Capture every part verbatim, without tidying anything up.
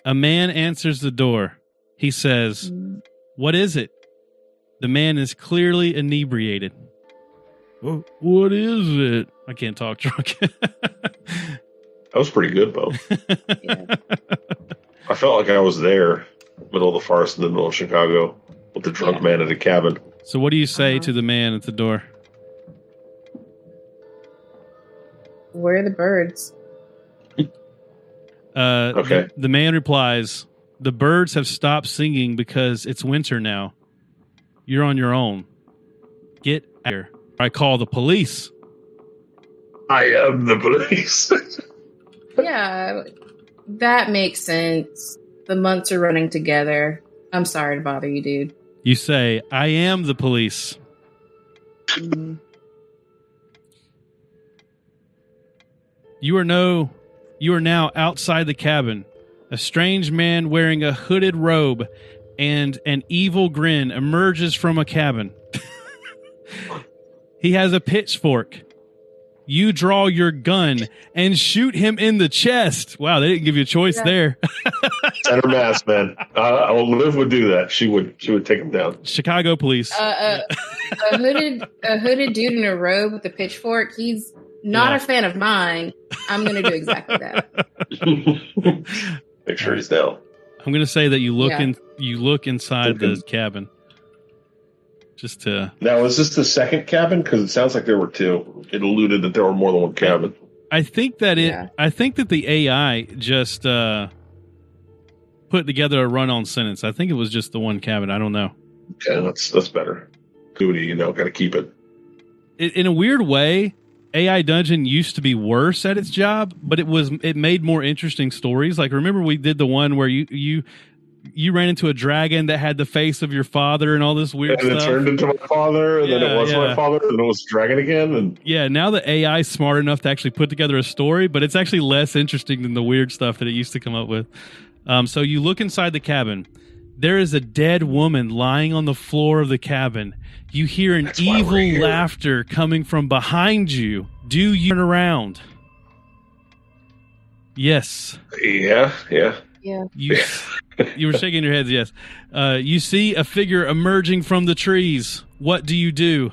A man answers the door. He says, "What is it?" The man is clearly inebriated. What is it? I can't talk drunk. That was pretty good, Bo. Yeah. I felt like I was there, middle of the forest in the middle of Chicago, with the drunk Yeah. man at a cabin. So what do you say Uh-huh. to the man at the door? Where are the birds? Uh, Okay. the, the man replies, "The birds have stopped singing because it's winter now. You're on your own. Get out here. I call the police." I am the police. Yeah, that makes sense. The months are running together. I'm sorry to bother you, dude. You say, "I am the police." Mm. You are no, you are now outside the cabin. A strange man wearing a hooded robe and an evil grin emerges from a cabin. He has a pitchfork. You draw your gun and shoot him in the chest. Wow, they didn't give you a choice Yeah. there. Center mass, man. Uh, Liv would do that. She would. She would take him down. Chicago police. Uh, uh, a hooded, a hooded dude in a robe with a pitchfork. He's not Yeah. a fan of mine. I'm going to do exactly that. Make sure he's down. I'm going to say that you look Yeah. in, you look inside the Looking. cabin. Just to, Now, is this the second cabin? Because it sounds like there were two. It alluded that there were more than one cabin. I think that it, Yeah. I think that the A I just uh, put together a run-on sentence. I think it was just the one cabin. I don't know. Okay, that's that's better. Duty, you know, got to keep it. It, in a weird way, A I Dungeon used to be worse at its job, but it was it made more interesting stories. Like, remember we did the one where you you you ran into a dragon that had the face of your father and all this weird And it stuff. turned into my father, and then Yeah, it was yeah. my father, and then it was dragon again. And Yeah, now the A I is smart enough to actually put together a story, but it's actually less interesting than the weird stuff that it used to come up with. Um, so you look inside the cabin. There is a dead woman lying on the floor of the cabin. You hear an That's why we're evil here. laughter coming from behind you. Do you turn around? Yes. yeah, yeah. Yeah. You you were shaking your heads, yes. Uh, you see a figure emerging from the trees. What do you do?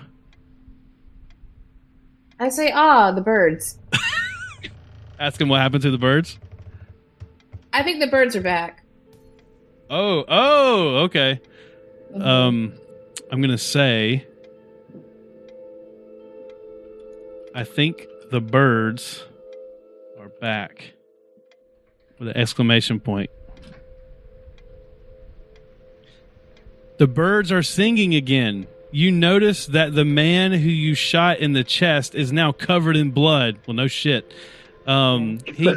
I say, ah, the birds. Ask him what happened to the birds? I think the birds are back. Oh, oh, okay. Mhm. Um, I'm going to say, I think the birds are back with an exclamation point. The birds are singing again. You notice that the man who you shot in the chest is now covered in blood. Well, no shit. Um, he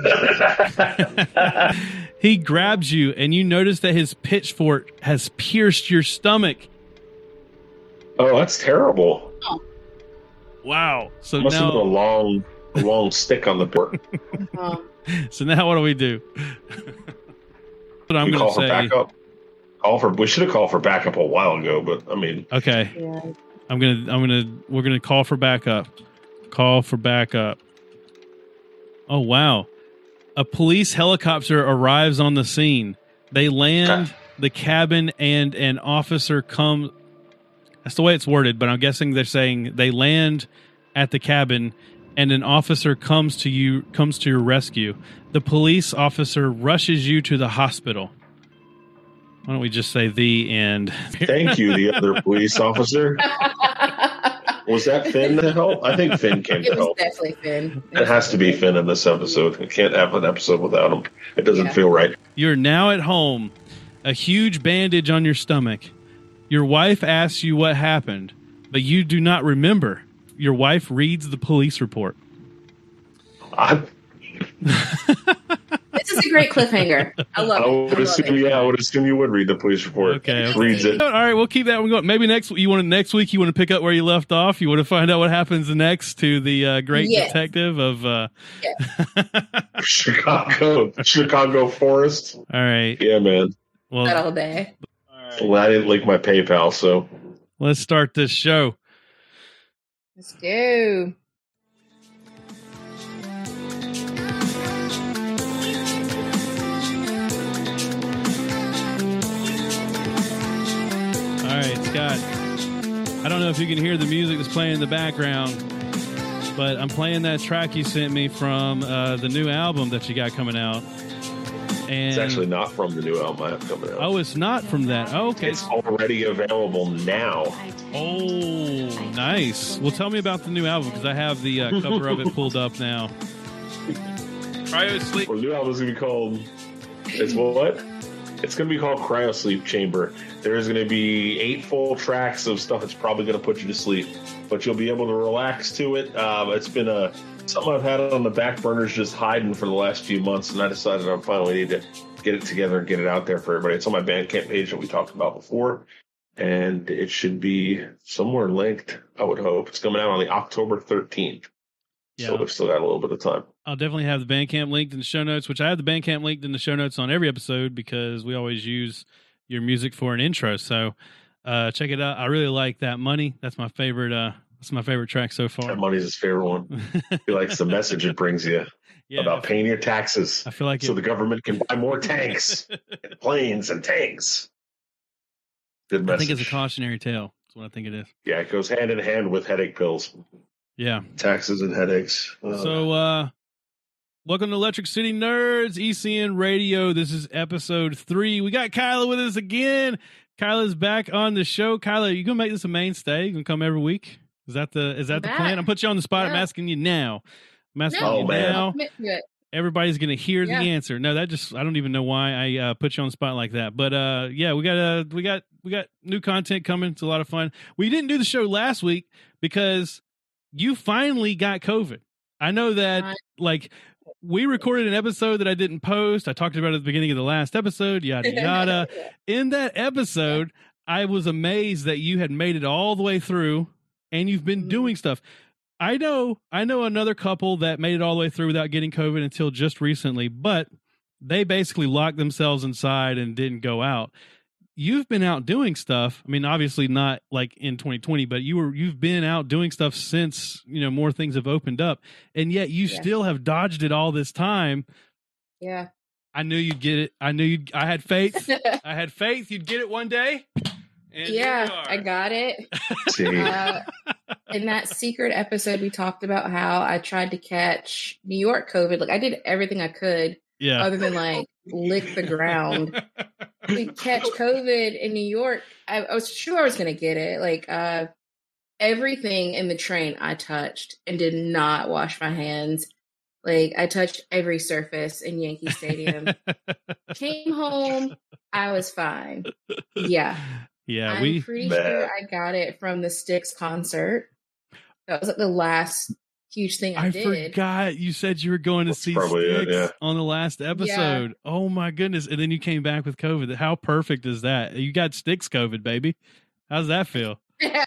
he grabs you, and you notice that his pitchfork has pierced your stomach. Oh, that's terrible. Wow. So Must have been a now, long, a long stick on the board. Um, so now, what do we do? What I'm We going call to for say. backup. Call for. We should have called for backup a while ago, but I mean, Okay, yeah. I'm gonna, I'm gonna, we're gonna call for backup. Call for backup. Oh wow! A police helicopter arrives on the scene. They land the cabin, and an officer comes. That's the way it's worded, but I'm guessing they're saying they land at the cabin, and an officer comes to you, comes to your rescue. The police officer rushes you to the hospital. Why don't we just say the end? thank you, the other police officer. Was that Finn to help? I think Finn came It to was help. definitely Finn. It has to be Finn in this episode. We can't have an episode without him. It doesn't Yeah. feel right. You're now at home, a huge bandage on your stomach. Your wife asks you what happened, but you do not remember. Your wife reads the police report. I, This is a great cliffhanger. I love I it. would I love assume, it. yeah, I would assume you would read the police report. Okay, Just okay. reads it. All right, we'll keep that one going. Maybe next you want to, next week you want to pick up where you left off. You want to find out what happens next to the uh, great Yes. detective of. Uh... Chicago, Chicago Forest. All right. Yeah, man. Well, That all day. Well, I didn't link my PayPal, so let's start this show. Let's go. got, I don't know if you can hear the music that's playing in the background, but I'm playing that track you sent me from uh, the new album that you got coming out. And It's actually not from the new album I have coming out. Oh, it's not from that. Oh, okay. It's already available now. Oh, nice. Well, tell me about the new album, because I have the uh, cover of it pulled up now. Cryo Sleep. Well, the new album is going to be called, it's what? It's going to be called Cryo Sleep Chamber. There is going to be eight full tracks of stuff that's probably going to put you to sleep, but you'll be able to relax to it. Um, it's been a something I've had on the back burners just hiding for the last few months, and I decided I finally need to get it together and get it out there for everybody. It's on my Bandcamp page that we talked about before, and it should be somewhere linked, I would hope. It's coming out on the October thirteenth. Yeah. So we've still got a little bit of time. I'll definitely have the Bandcamp linked in the show notes, which I have the Bandcamp linked in the show notes on every episode because we always use your music for an intro. So uh, check it out. I really like That Money. That's my favorite. Uh, that's my favorite track so far. That Money's his favorite one. He likes the message it brings you Yeah, about paying your taxes. I feel like so it, the government can buy more tanks, and planes, and tanks. Good I message. think it's a cautionary tale. That's what I think it is. Yeah, it goes hand in hand with headache pills. Yeah. Taxes and headaches. Uh, So, uh, welcome to Electric City Nerds, E C N Radio. This is episode three. We got Kyla with us again. Kyla's back on the show. Kyla, are you gonna make this a mainstay? You gonna come every week? Is that the is that I'm the back. plan? I'm put you on the spot. Yeah. I'm asking you now. I'm asking No, you man. now. Commit to it. Everybody's gonna hear Yeah. the answer. No, that just I don't even know why I uh, put you on the spot like that. But uh, yeah, we got uh, we got we got new content coming. It's a lot of fun. We didn't do the show last week because you finally got COVID. I know that Right. like we recorded an episode that I didn't post. I talked about it at the beginning of the last episode, yada yada. In that episode, I was amazed that you had made it all the way through and you've been Mhm. doing stuff. I know, I know another couple that made it all the way through without getting COVID until just recently, but they basically locked themselves inside and didn't go out. You've been out doing stuff. I mean, obviously not like in twenty twenty, but you were you've been out doing stuff since, you know, more things have opened up. And yet you Yeah. still have dodged it all this time. Yeah. I knew you'd get it. I knew you'd I had faith. I had faith you'd get it one day. And here yeah, we are. I got it. see, Uh, in that secret episode, we talked about how I tried to catch New York COVID. Like I did everything I could, Yeah. other than like lick the ground to catch COVID in New York. I, I was sure I was going to get it. Like uh, everything in the train I touched and did not wash my hands. Like I touched every surface in Yankee Stadium. Came home, I was fine. Yeah. Yeah, I'm we pretty Man. sure I got it from the Styx concert. That was like the last huge thing I, I did. forgot you said you were going to That's see probably it, Styx yeah. on the last episode. Oh my goodness. And then you came back with COVID. How perfect is that? You got Styx COVID, baby. How's that feel? yeah,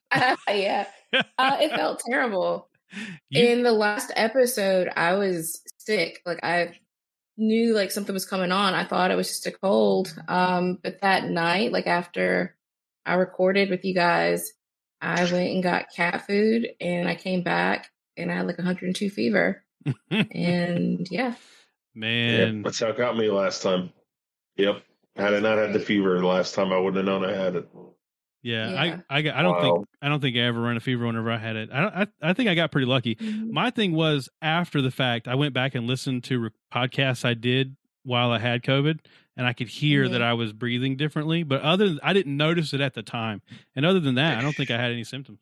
uh, it felt terrible. You- In the last episode, I was sick. Like I knew like something was coming on. I thought it was just a cold. Um, but that night, like after I recorded with you guys, I went and got cat food, and I came back and I had like one hundred two fever. And yeah, Man. Yep, that's how it got me last time. Yep. Had I not had the fever the last time, I wouldn't have known I had it. Yeah, Yeah. I, I, got- I don't Wow. think I don't think I ever ran a fever whenever I had it. I don't, I, I think I got pretty lucky. My thing was after the fact, I went back and listened to re- podcasts I did while I had COVID, and I could hear Mhm. that I was breathing differently. But other than, I didn't notice it at the time. And other than that, I don't think I had any symptoms.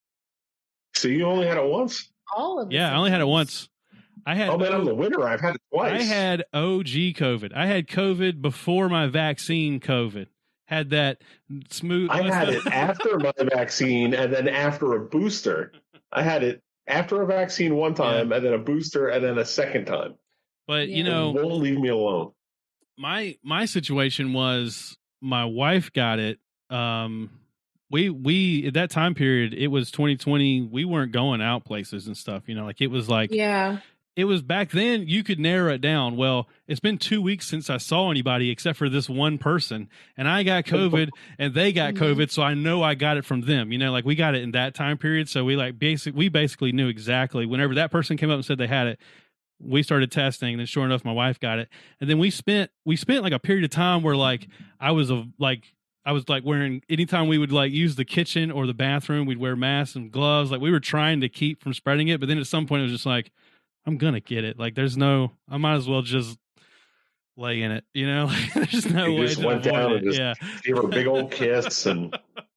So you only had it once? all of the Yeah, I only had it symptoms. once. I had Oh man, I'm the winner. I've had it twice. I had O G COVID. I had COVID before my vaccine COVID. Had that smooth. I had it after my vaccine and then after a booster. I had it after a vaccine one time and then a booster and then a second time. But you Yeah. know, It won't leave me alone. my my situation was my wife got it. Um, we we at that time period, it was twenty twenty. We weren't going out places and stuff. You know, like it was like Yeah. it was back then. You could narrow it down. Well, it's been two weeks since I saw anybody except for this one person, and I got COVID, and they got Mhm. COVID. So I know I got it from them. You know, like we got it in that time period. So we like basic. We basically knew exactly whenever that person came up and said they had it. We started testing, and then sure enough, my wife got it. And then we spent we spent like a period of time where like I was a like I was like wearing, anytime we would like use the kitchen or the bathroom, we'd wear masks and gloves. Like we were trying to keep from spreading it. But then at some point it was just like, I'm going to get it. Like there's no, I might as well just lay in it, you know? Like, there's no You way just to went avoid down it. and just Yeah. gave her a big old kiss and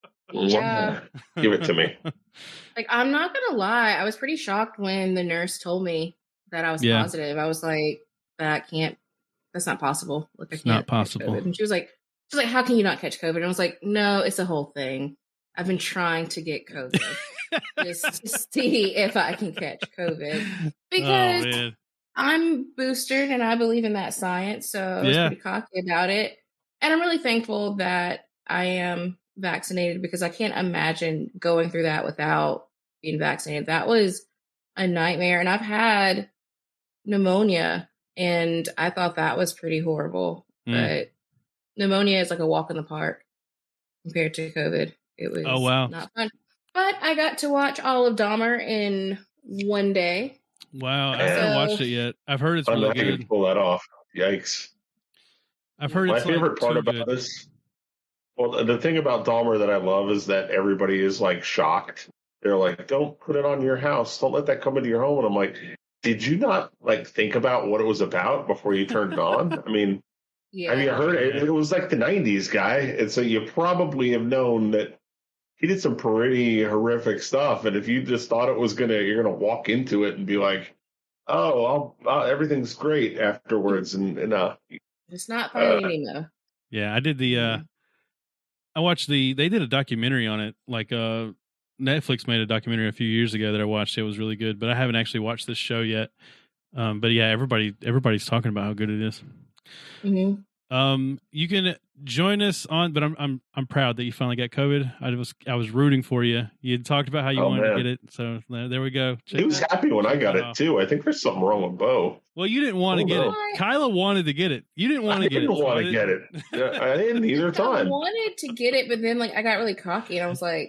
Yeah. give it to me. Like, I'm not going to lie. I was pretty shocked when the nurse told me that I was Yeah. positive. I was like, that can't, that's not possible. Like, I It's can't not catch possible. COVID. And she was like, she's like, how can you not catch COVID? And I was like, no, it's a whole thing. I've been trying to get COVID just to see if I can catch COVID because oh, man. I'm boosted and I believe in that science. So I was Yeah. pretty cocky about it. And I'm really thankful that I am vaccinated because I can't imagine going through that without being vaccinated. That was a nightmare. And I've had pneumonia and I thought that was pretty horrible. Mm. But pneumonia is like a walk in the park compared to COVID. It was Oh, wow. not fun. But I got to watch all of Dahmer in one day. Wow. I Yeah. haven't So- watched it yet. I've heard it's I'm really not going to good. pull that off. Yikes. I've heard My it's favorite like part too about good. this, well, the thing about Dahmer that I love is that everybody is like shocked. They're like, don't put it on your house. Don't let that come into your home. And I'm like, did you not like think about what it was about before you turned it on? I mean, Yeah. have you heard it? It was like the nineties guy. And so you probably have known that he did some pretty horrific stuff. And if you just thought it was going to, you're going to walk into it and be like, oh, I'll, uh, everything's great afterwards. And, and uh, It's not Finding Uh, Nemo. Yeah, I did the. uh I watched the. They did a documentary on it. Like, uh Netflix made a documentary a few years ago that I watched. It was really good, but I haven't actually watched this show yet. Um, but yeah, everybody, everybody's talking about how good it is. Mm-hmm. Um, you can join us on, but I'm I'm I'm proud that you finally got COVID. I was I was rooting for you. You had talked about how you Oh, wanted man. to get it, so there, there we go. Check he was that. happy when I got Wow. it too. I think there's something wrong with Bo. Well, you didn't want to Oh, get no. it. Kyla wanted to get it. You didn't want I to get it. didn't so want I to get it. didn't- Yeah, I didn't either I time. wanted to get it, but then like I got really cocky and I was like,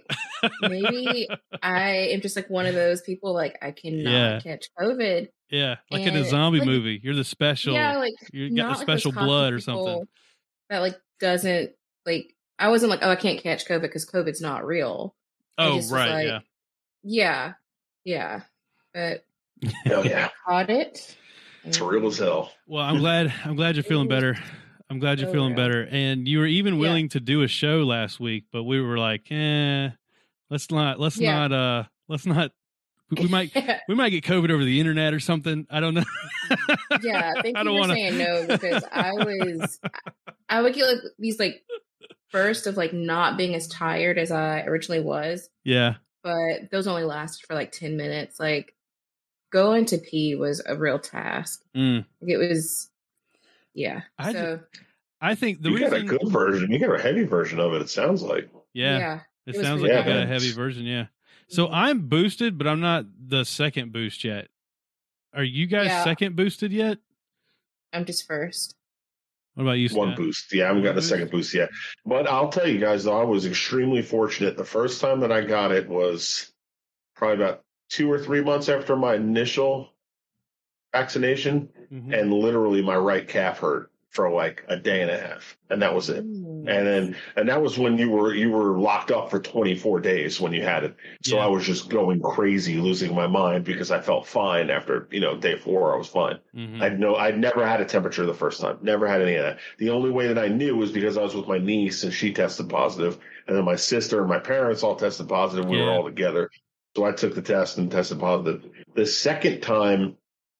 maybe I am just like one of those people like I cannot Yeah. catch COVID. Yeah, like in a And, zombie like, movie. You're the special. Yeah, like you got not the like those special cocky blood or people something. that like doesn't like. I wasn't like, oh, I can't catch COVID because COVID's not real. I Oh, just was right. like, yeah. Yeah, yeah, but Oh yeah, caught it. it's real as hell. Well, I'm glad. I'm glad you're feeling better. I'm glad you're Oh, feeling yeah. better. And you were even Yeah. willing to do a show last week, but we were like, eh, let's not. Let's Yeah. not. Uh, let's not. We we might. We might get COVID over the internet or something. I don't know. Yeah, thank I you don't for wanna- saying no because I was, I would get like these like bursts of like not being as tired as I originally was, Yeah. but those only lasted for like ten minutes. Like going to pee was a real task. Mm. It was, yeah. I so I think the you reason. got a good version. You got a heavy version of it. It sounds like. yeah, yeah, It it was sounds like pretty you got a bad. heavy version. Yeah. So Mhm. I'm boosted, but I'm not the second boost yet. Are you guys Yeah. second boosted yet? I'm just first. What about you, One Scott? boost. Yeah, I haven't One gotten a boost? second boost yet. But I'll tell you guys, though, I was extremely fortunate. The first time that I got it was probably about two or three months after my initial vaccination, Mhm. and literally my right calf hurt for like a day and a half, and that was it. Mm. And then, and that was when you were you were locked up for twenty-four days when you had it. So Yeah. I was just going crazy, losing my mind because I felt fine after you know day four. I was fine. Mhm. I'd no, I'd never had a temperature the first time. Never had any of that. The only way that I knew was because I was with my niece and she tested positive, and then my sister and my parents all tested positive. We were Yeah. all together, so I took the test and tested positive. The second time,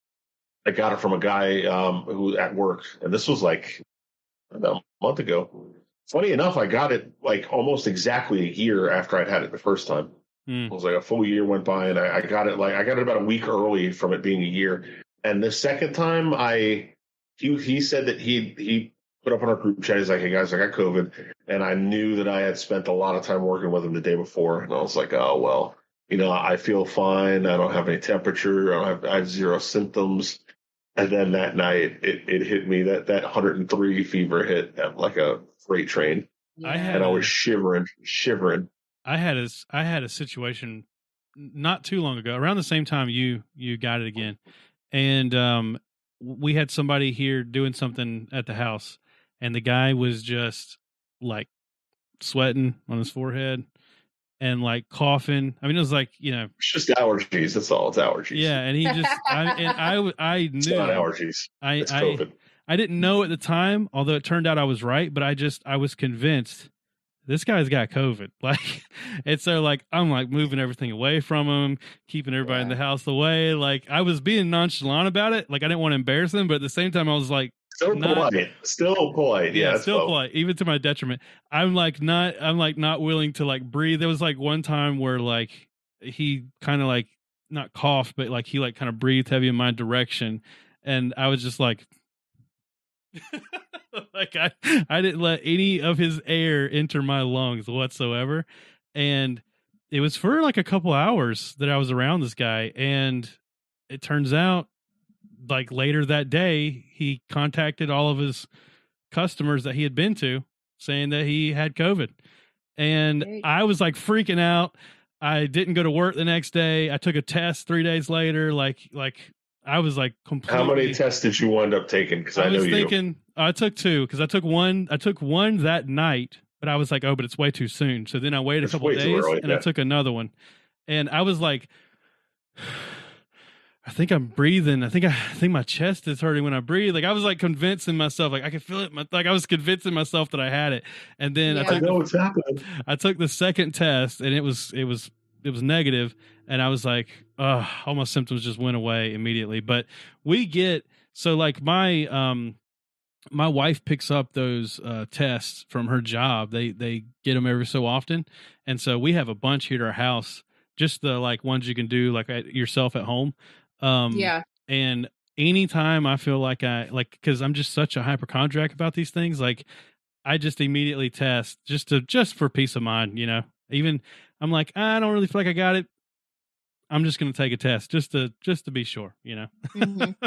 I got it from a guy um, who at work, and this was like about a month ago. Funny enough, I got it like almost exactly a year after I'd had it the first time. Mm. It was like a full year went by, and I, I got it like I got it about a week early from it being a year. And the second time, I he he said that he he put up on our group chat. He's like, "Hey guys, I got COVID," and I knew that I had spent a lot of time working with him the day before, and I was like, "Oh well, you know, I feel fine. I don't have any temperature. I don't have I have zero symptoms." And then that night, it, it hit me that that one hundred three fever hit at like a freight train, Yeah. I had and I was shivering, shivering. I had a I had a situation not too long ago, around the same time you you got it again, and um, we had somebody here doing something at the house, and the guy was just like sweating on his forehead and like coughing. I mean, it was like, you know, it's just allergies. That's all. It's allergies. Yeah, and he just, I, and I, I knew. It's not allergies. I, it's I, COVID. I didn't know at the time, although it turned out I was right. But I just, I was convinced this guy's got COVID. Like, and so like I'm like moving everything away from him, keeping everybody yeah. in the house away. Like I was being nonchalant about it. Like I didn't want to embarrass him, but at the same time I was like. Still not, polite. Still polite. Yeah, yeah still well. polite, even to my detriment. I'm like not. I'm like not willing to like breathe. There was like one time where like he kind of like not coughed, but like he like kind of breathed heavy in my direction, and I was just like, like I I didn't let any of his air enter my lungs whatsoever, and it was for like a couple hours that I was around this guy, and it turns out. Like later that day, he contacted all of his customers that he had been to saying that he had COVID. And Great. I was like freaking out. I didn't go to work the next day. I took a test three days later. Like, like I was like completely. How many tests did you wind up taking? Because I, I was know thinking you. I took two because I took one. I took one that night, but I was like, oh, but it's way too soon. So then I waited it's a couple of days early, and yeah. I took another one. And I was like. I think I'm breathing. I think I, I think my chest is hurting when I breathe. Like I was like convincing myself, like I could feel it. My, like I was convincing myself that I had it. And then yeah. I took, I know the, what's happening. I took the second test, and it was it was it was negative. And I was like, oh, all my symptoms just went away immediately. But we get so like my um my wife picks up those uh, tests from her job. They they get them every so often, and so we have a bunch here at our house. Just the like ones you can do like at, yourself at home. Um, yeah. And anytime I feel like I like, cause I'm just such a hypochondriac about these things. Like I just immediately test just to, just for peace of mind, you know, even I'm like, I don't really feel like I got it. I'm just going to take a test just to, just to be sure, you know, mm-hmm.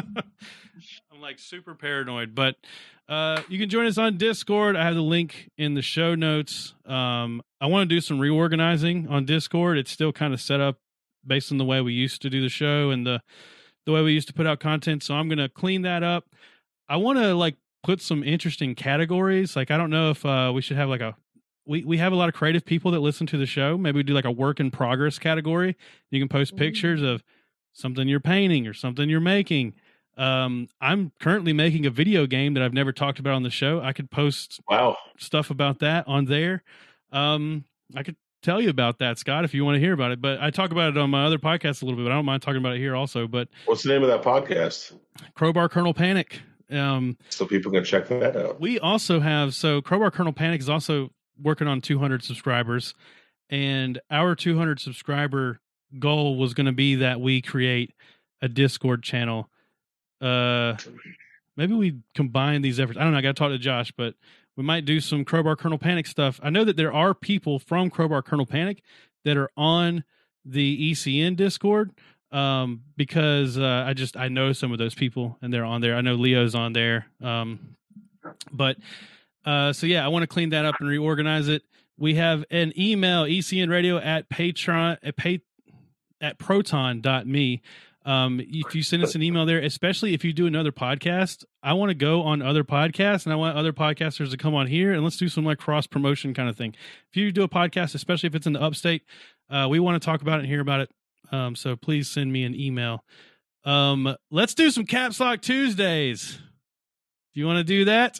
I'm like super paranoid, but, uh, you can join us on Discord. I have the link in the show notes. Um, I want to do some reorganizing on Discord. It's still kind of set up based on the way we used to do the show and the the way we used to put out content. So I'm going to clean that up. I want to like put some interesting categories. Like, I don't know if uh, we should have like a, we, we have a lot of creative people that listen to the show. Maybe we do like a work in progress category. You can post mm-hmm. pictures of something you're painting or something you're making. Um, I'm currently making a video game that I've never talked about on the show. I could post wow stuff about that on there. Um, I could tell you about that, Scott, if you want to hear about it. But I talk about it on my other podcast a little bit, but I don't mind talking about it here also. But what's the name of that podcast? Crowbar Kernel Panic. Um, so people can check that out. We also have, so Crowbar Kernel Panic is also working on two hundred subscribers. And our two hundred subscriber goal was going to be that we create a Discord channel. Uh, maybe we combine these efforts. I don't know. I got to talk to Josh, but we might do some Crowbar Kernel Panic stuff. I know that there are people from Crowbar Kernel Panic that are on the E C N Discord um, because uh, I just I know some of those people and they're on there. I know Leo's on there. Um, but uh, so, yeah, I want to clean that up and reorganize it. We have an email, E C N radio at patron at, pay, at proton dot me. Um, if you send us an email there, especially if you do another podcast, I want to go on other podcasts and I want other podcasters to come on here and let's do some like cross promotion kind of thing. If you do a podcast, especially if it's in the upstate, uh, we want to talk about it and hear about it. Um, so please send me an email. Um, let's do some Caps Lock Tuesdays. Do you want to do that?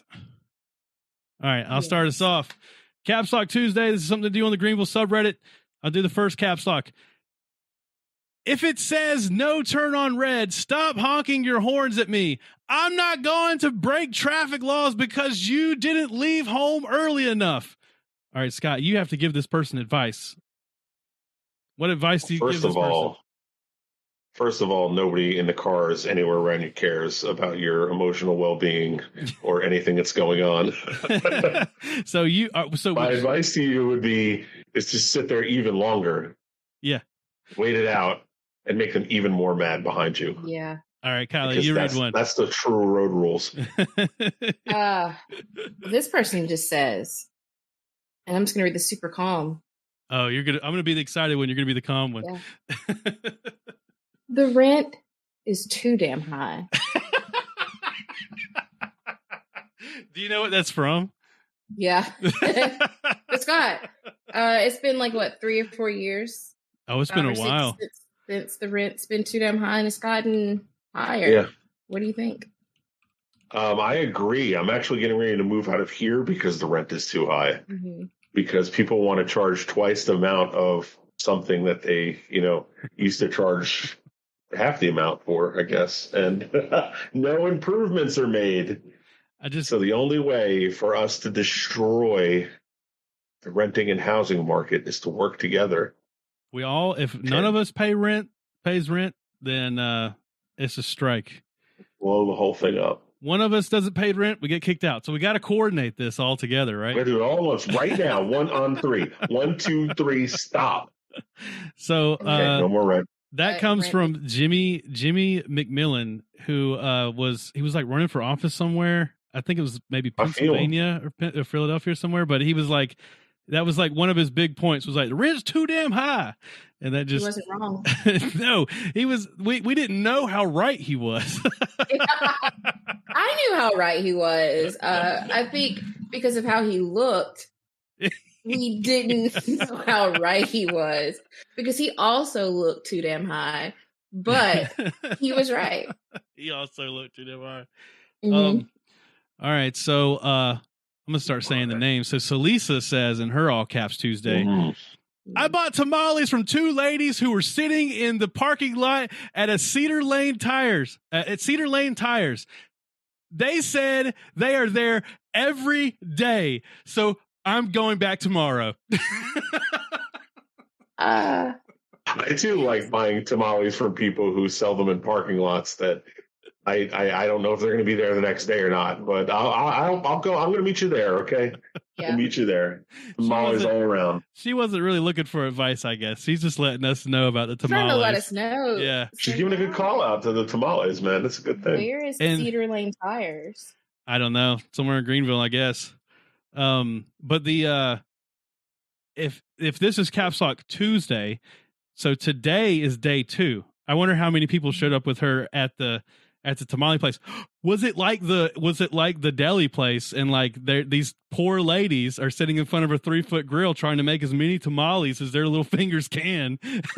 All right, I'll start us off. Caps Lock Tuesday. This is something to do on the Greenville subreddit. I'll do the first Caps Lock. If it says no turn on red, stop honking your horns at me. I'm not going to break traffic laws because you didn't leave home early enough. All right, Scott, you have to give this person advice. What advice do you first give this of all, person? First of all, nobody in the cars anywhere around you cares about your emotional well-being or anything that's going on. so you, uh, so my which, advice to you would be is to sit there even longer. Yeah. Wait it out. And make them even more mad behind you. Yeah. All right, Kylie, you read one. That's the true road rules. uh, this person just says, and I'm just going to read this super calm. Oh, you're gonna. I'm gonna be the excited one. You're gonna be the calm one. Yeah. The rent is too damn high. Do you know what that's from? Yeah. But Scott, uh, it's been like, what, three or four years? Oh, it's been a while. Since, since the rent's been too damn high and it's gotten higher. Yeah. What do you think? Um, I agree. I'm actually getting ready to move out of here because the rent is too high. Mm-hmm. Because people want to charge twice the amount of something that they, you know, used to charge half the amount for, I guess. And no improvements are made. I just So the only way for us to destroy the renting and housing market is to work together. We all, if none of us pay rent, pays rent, then uh, it's a strike. Blow the whole thing up. One of us doesn't pay rent, we get kicked out. So we got to coordinate this all together, right? We're going to do it all at once right now. One on three. One, two, three, stop. So uh, okay, no more rent. That comes from Jimmy Jimmy McMillan, who uh, was he was like running for office somewhere. I think it was maybe Pennsylvania or, or Philadelphia or somewhere. But he was like, that was like one of his big points was like the rent's too damn high, and that just he wasn't wrong. No, he was. We we didn't know how right he was. I knew how right he was. Uh, I think because of how he looked. We didn't know how right he was because he also looked too damn high, but he was right. He also looked too damn high. Mm-hmm. Um, all right. So uh, I'm going to start saying the name. So Salisa says in her all caps Tuesday, mm-hmm. I bought tamales from two ladies who were sitting in the parking lot at a Cedar Lane Tires, uh, at Cedar Lane Tires. They said they are there every day. So I'm going back tomorrow. uh, I too like buying tamales from people who sell them in parking lots that I, I, I don't know if they're going to be there the next day or not, but I'll, I'll, I'll go. I'm going to meet you there. Okay. Yeah. I'll meet you there. Tamales all around. She wasn't really looking for advice, I guess. She's just letting us know about the tamales. Trying to let us know. Yeah. She's giving a good call out to the tamales, man. That's a good thing. Where is and, Cedar Lane Tires? I don't know. Somewhere in Greenville, I guess. Um, but the, uh, if, if this is Caps Lock Tuesday, so today is day two. I wonder how many people showed up with her at the, at the tamale place. Was it like the, was it like the deli place? And like these poor ladies are sitting in front of a three foot grill trying to make as many tamales as their little fingers can.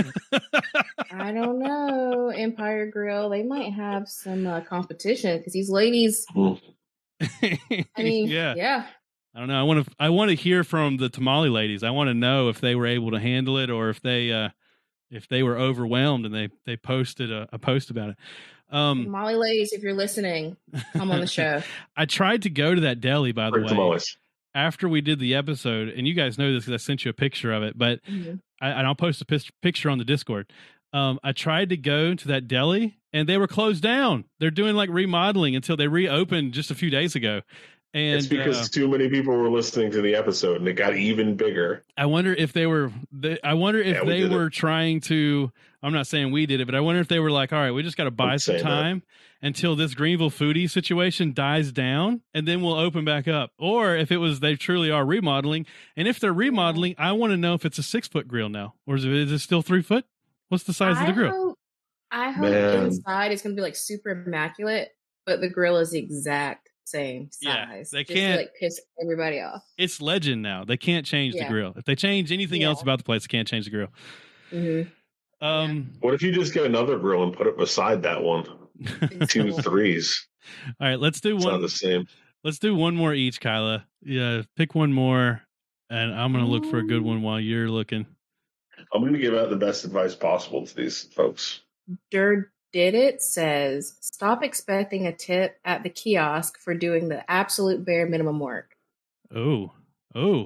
I don't know. Empire Grill, they might have some uh, competition because these ladies, I mean, yeah. yeah. I don't know. I want to. I want to hear from the tamale ladies. I want to know if they were able to handle it, or if they, uh, if they were overwhelmed and they they posted a, a post about it. Um, tamale ladies, if you're listening, come on the show. I tried to go to that deli, by the Great way, tamales. After we did the episode, and you guys know this because I sent you a picture of it. But mm-hmm. I, and I'll post a p- picture on the Discord. Um, I tried to go to that deli, and they were closed down. They're doing like remodeling until they reopened just a few days ago. And, it's because uh, too many people were listening to the episode, and it got even bigger. I wonder if they were. They, I wonder if yeah, we they were it. trying to. I'm not saying we did it, but I wonder if they were like, "All right, we just got to buy I'm some time that. until this Greenville foodie situation dies down, and then we'll open back up." Or if it was they truly are remodeling, and if they're remodeling, I want to know if it's a six foot grill now, or is it, is it still three foot? What's the size I of the grill? Hope, I hope Man. inside it's going to be like super immaculate, but the grill is the exact same size. Yeah, they just can't to, like piss everybody off. It's legend now. They can't change yeah. the grill. If they change anything yeah. else about the place, they can't change the grill. Mm-hmm. Um, yeah. What if you just get another grill and put it beside that one? Two threes. All right, let's do it's one. Not the same. Let's do one more each, Kyla. Yeah, pick one more, and I'm gonna look for a good one while you're looking. I'm gonna give out the best advice possible to these folks. Dirt Did It says, stop expecting a tip at the kiosk for doing the absolute bare minimum work. Oh, oh.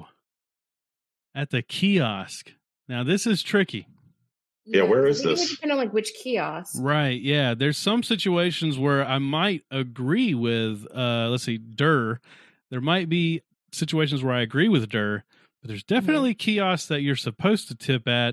At the kiosk. Now, this is tricky. Yeah, yeah where is this? Depending on like which kiosk. Right, yeah. There's some situations where I might agree with, uh, let's see, Durr. There might be situations where I agree with Durr, but there's definitely mm-hmm. kiosks that you're supposed to tip at.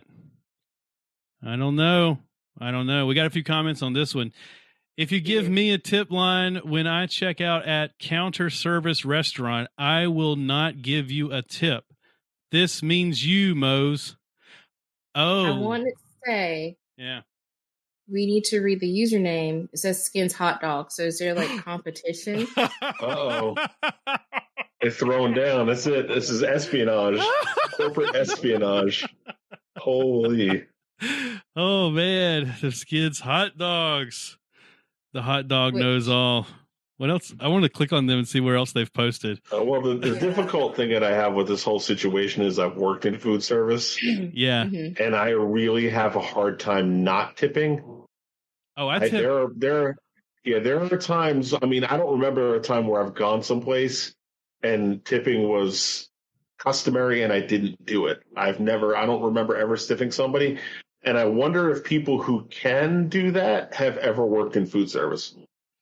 I don't know. I don't know. We got a few comments on this one. If you give me a tip line when I check out at counter service restaurant, I will not give you a tip. This means you, Mose. Oh. I want to say. Yeah. We need to read the username. It says Skins Hot Dog. So is there like competition? Uh-oh. They're throwing down. That's it. This is espionage, corporate espionage. Holy! Oh man, the Skids hot dogs. The hot dog Wait. knows all. What else? I want to click on them and see where else they've posted. Uh, well, the, the Yeah. difficult thing that I have with this whole situation is I've worked in food service, Yeah. Mhm. and I really have a hard time not tipping. Oh, I I, tip. there are there, yeah, there are times. I mean, I don't remember a time where I've gone someplace and tipping was customary and I didn't do it. I've never. I don't remember ever stiffing somebody, and I wonder if people who can do that have ever worked in food service.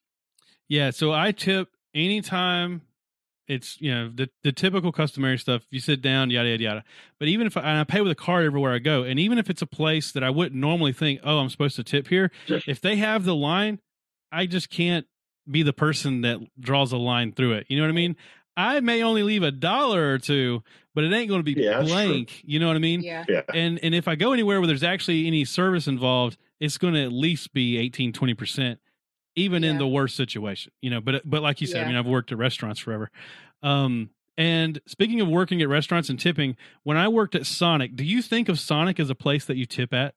Yeah, so I tip anytime it's, you know, the, the typical customary stuff. You sit down, yada, yada, yada. But even if I, and I pay with a card everywhere I go, and even if it's a place that I wouldn't normally think, oh, I'm supposed to tip here, if they have the line, I just can't be the person that draws a line through it. You know what I mean? I may only leave a dollar or two, but it ain't going to be Yeah, that's blank. You know what I mean? Yeah. Yeah, And and if I go anywhere where there's actually any service involved, it's going to at least be eighteen, twenty percent. Even in Yeah. the worst situation, you know, but, but like you said, I Yeah. mean, I've worked at restaurants forever. Um, and speaking of working at restaurants and tipping, when I worked at Sonic, do you think of Sonic as a place that you tip at?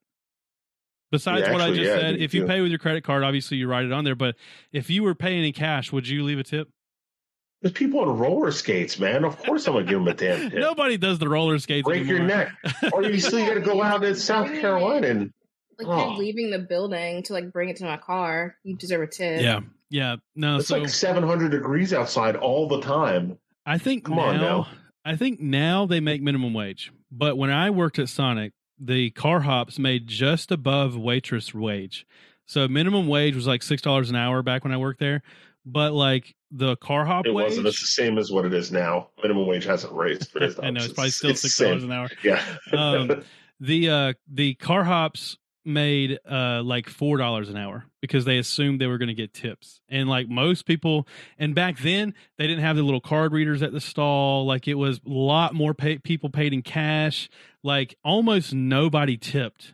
Besides Yeah, what I actually, just yeah, I said, do if you too. pay with your credit card, obviously you write it on there, but if you were paying in cash, would you leave a tip? there's people on roller skates, man. Of course, I'm gonna give them a damn tip. Nobody does the roller skates Break your anymore. neck, or you still got to go out in South Carolina and Like Oh. you're leaving the building to like bring it to my car. You deserve a tip. Yeah. Yeah. No, it's so like seven hundred degrees outside all the time. I think Come now, on now. I think now they make minimum wage. But when I worked at Sonic, the car hops made just above waitress wage. So minimum wage was like six dollars an hour back when I worked there. But like the car hop It wage, wasn't. It's the same as what it is now. Minimum wage hasn't raised. But it's, I know it's probably still the six dollars same. an hour. Yeah. Um, the uh, the car hops made uh like four dollars an hour because they assumed they were going to get tips, and like most people, and back then they didn't have the little card readers at the stall. Like it was a lot more pay, people paid in cash. Like almost nobody tipped,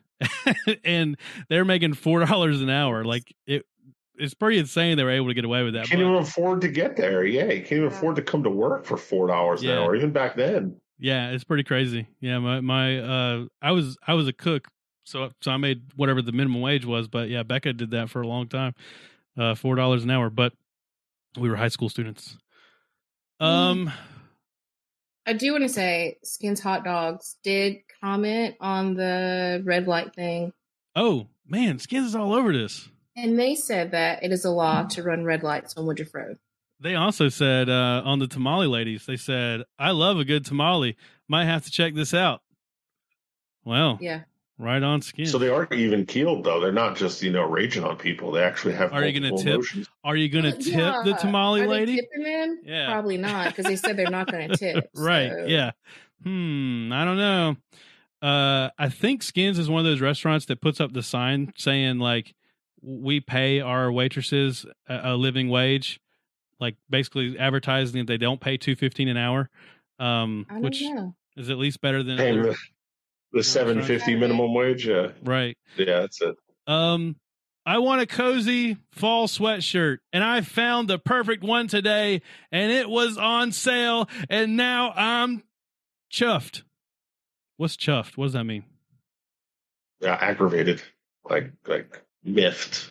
and they're making four dollars an hour. Like it. It's pretty insane they were able to get away with that. Can't but- even afford to get there. Yeah, you can't even afford to come to work for four dollars an Yeah. hour. Even back then. Yeah, it's pretty crazy. Yeah, my my uh I was I was a cook, so so I made whatever the minimum wage was, but yeah, Becca did that for a long time. Uh four dollars an hour, but we were high school students. Um I do want to say Skins Hot Dogs did comment on the red light thing, oh, man, Skins is all over this. and they said that it is a law to run red lights on Woodruff Road. They also said uh on the tamale ladies, they said, "I love a good tamale. Might have to check this out." Well, Yeah. right on Skins. So they are even keeled though. They're not just you know raging on people. They actually have. Are you gonna multiple tip? emotions. Are you going to Uh, tip yeah. the tamale Are lady? They tipping them? Yeah. Probably not, because they said they're not going to tip. Right. so- Yeah. Hmm. I don't know. Uh, I think Skins is one of those restaurants that puts up the sign saying like, we pay our waitresses a, a living wage, like basically advertising that they don't pay two fifteen an hour, um, I don't which know. is at least better than Paying other- the, the seven fifty minimum wage. Yeah, right. yeah, that's it. Um, I want a cozy fall sweatshirt, and I found the perfect one today, and it was on sale, and now I'm chuffed. What's chuffed? What does that mean? Yeah, aggravated, like like miffed.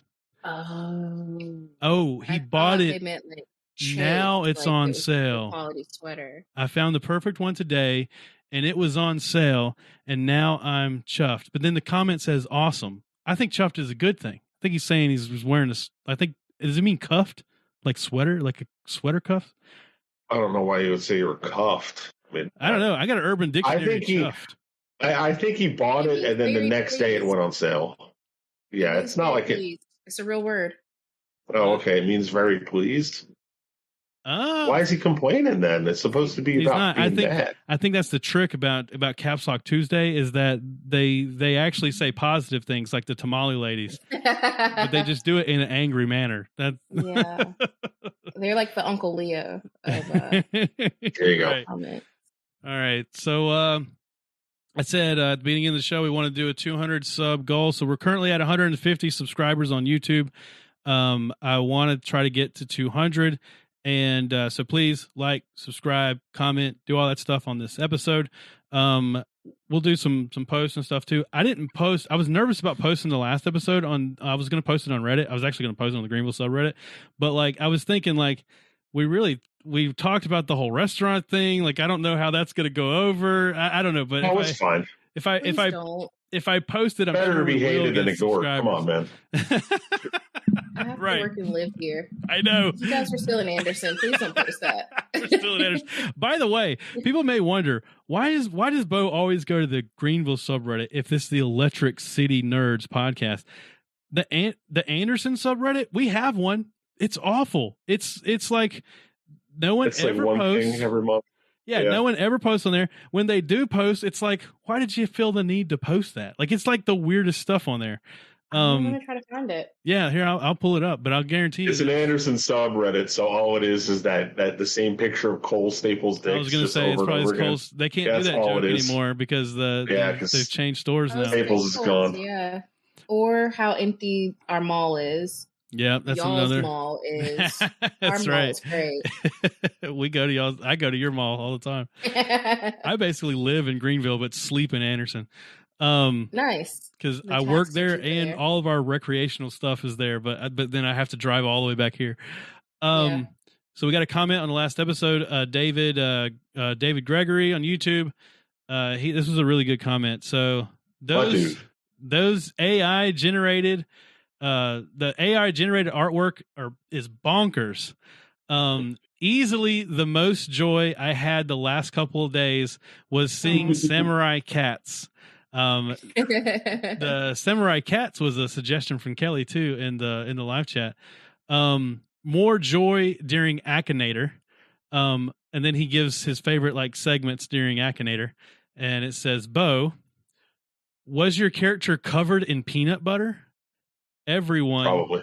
Oh. Oh, he I bought thought it. They meant, like, Now chafed, it's like on it was a sale. Quality sweater. I found the perfect one today, and it was on sale, and now I'm chuffed. But then the comment says awesome. I think chuffed is a good thing. I think he's saying he's was wearing this. I think, does it mean cuffed? Like sweater? Like a sweater cuff? I don't know why you would say you were cuffed. I mean, I don't know. I got an Urban Dictionary. think he- chuffed. I, I think he bought it, Maybe and then the very next day it pleased. went on sale. Yeah, it's not like it. Pleased. It's a real word. Oh, okay. It means very pleased. Oh, Why is he complaining then? It's supposed to be He's about not. I being think- mad. I think that's the trick about about Caps Lock Tuesday is that they they actually say positive things like the tamale ladies, but they just do it in an angry manner. That yeah. They're like the Uncle Leo of uh, There you go. Right. comments. All right. So um, I said uh, at the beginning of the show we want to do a two hundred sub goal. So we're currently at one hundred fifty subscribers on YouTube. Um, I want to try to get to two hundred. And uh, so please like, subscribe, comment, do all that stuff on this episode. Um, we'll do some some posts and stuff too. I didn't post. I was nervous about posting the last episode on. I was going to post it on Reddit. I was actually going to post it on the Greenville subreddit. But like, I was thinking like, we really we've talked about the whole restaurant thing. Like, I don't know how that's going to go over. I, I don't know. But Oh, if it's I, fine. If I Please if I don't. if I post it, I'm Better sure to be we will hated get than ignored. Come on, man. I have Right. to work and live here. I know. You guys are still in Anderson. Please don't post that. We're still in Anderson. By the way, people may wonder why is why does Bo always go to the Greenville subreddit if this is the Electric City Nerds podcast? The An- the Anderson subreddit, we have one. It's awful. It's it's like no one It's like ever one posts. thing every month. Yeah, Yeah. no one ever posts on there. When they do post, it's like, why did you feel the need to post that? Like, it's like the weirdest stuff on there. I'm Um, gonna try to find it. yeah, here I'll, I'll pull it up, but I'll guarantee you. It's an Anderson subreddit, so all it is is that that the same picture of Cole Staples' dick. I was going to just say it's over and probably over again. Cole's. They can't Yeah, do that's that all joke it is. anymore because the, Yeah, the 'cause they've changed stores Oh, now. Staples is Staples, gone. Yeah. Or how empty our mall is. Yeah, that's Y'all's another. mall is. our That's mall right. is great. We go to y'all. I go to your mall all the time. I basically live in Greenville, but sleep in Anderson. Um, Nice. because The I work tax there is and there. all of our recreational stuff is there, but but then I have to drive all the way back here. Um, Yeah. so we got a comment on the last episode. Uh, David uh, uh, David Gregory on YouTube. Uh, he this was a really good comment. So What, those dude? those A I generated uh the A I generated artwork are is bonkers. Um, easily the most joy I had the last couple of days was seeing Samurai Cats. Um, the Samurai Cats was a suggestion from Kelly too in the in the live chat. Um, more joy during Akinator. Um, and then he gives his favorite like segments during Akinator, and it says, "Bo, was your character covered in peanut butter?" Everyone, Probably.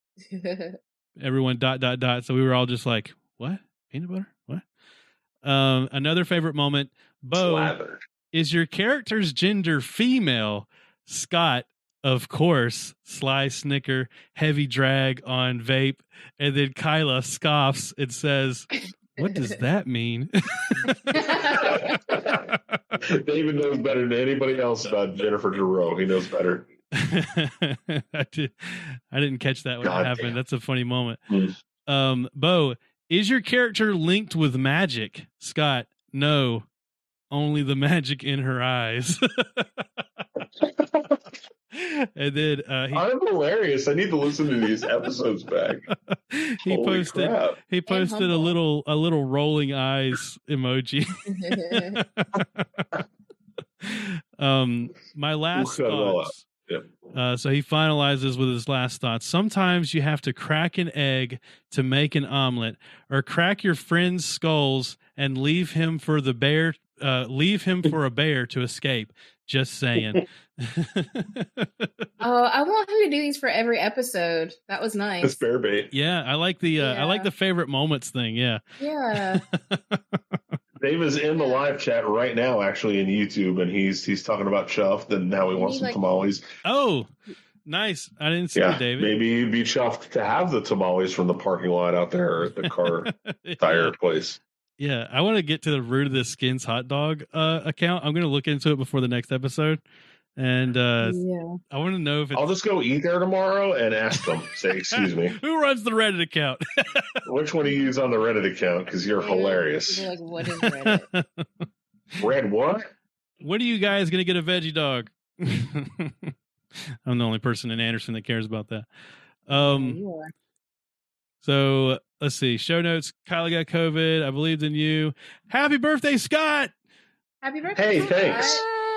everyone dot dot dot. So we were all just like, "What? Peanut butter? What?" Um, another favorite moment, Bo. Slathered. Is your character's gender female? Scott, of course. Sly Snicker, heavy drag on vape. And then Kyla scoffs and says, "What does that mean?" David knows better than anybody else about Jennifer Giroux. He knows better. I, did, I didn't catch that when God it happened. damn. That's a funny moment. Mm. Um, Bo, is your character linked with magic? Scott, no. Only the magic in her eyes. And then uh, he, I'm hilarious. I need to listen to these episodes back. he Holy posted crap. he posted a humble. little a little rolling eyes emoji. um, my last We'll cut it all thoughts. Yep. Uh, so he finalizes with his last thoughts. Sometimes you have to crack an egg to make an omelet, or crack your friend's skulls and leave him for the bear. Uh, leave him for a bear to escape. Just saying. Oh, I want him to do these for every episode. That was nice. It's bear bait. Yeah, I like the uh, I like Yeah. the favorite moments thing. Yeah. Yeah. Dave is in the live chat right now, actually, in YouTube, and he's he's talking about chuffed, and now he Maybe wants some like- tamales. Oh, nice. I didn't see Yeah, it, David. maybe you'd be chuffed to have the tamales from the parking lot out there at the car tire place. Yeah, I want to get to the root of this Skins hot dog uh, account. I'm going to look into it before the next episode, and uh, yeah. I want to know if it's I'll just go eat there tomorrow and ask them. Say, excuse me, who runs the Reddit account. which one do you use on the Reddit account? Because you're hilarious. People are like, what is Reddit? Red what? When are you guys going to get a veggie dog? I'm the only person in Anderson that cares about that. Um, You are. so let's see. Show notes. Kylie got COVID. I believed in you. Happy birthday, Scott. Happy birthday. Hey, thanks.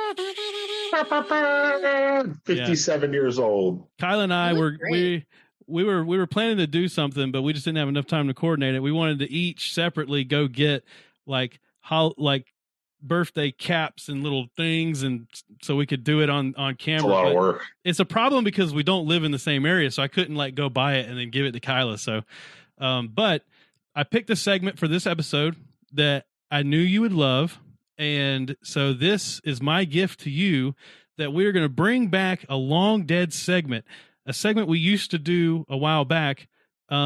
fifty-seven years old. Kyla and I You were look great. we we were we were planning to do something, but we just didn't have enough time to coordinate it. We wanted to each separately go get like how like birthday caps and little things, and so we could do it on on It's camera. a lot of But work. it's a problem because we don't live in the same area, so I couldn't like go buy it and then give it to Kyla. So, um, but I picked a segment for this episode that I knew you would love, and so this is my gift to you, that we're going to bring back a long dead segment, a segment we used to do a while back, um,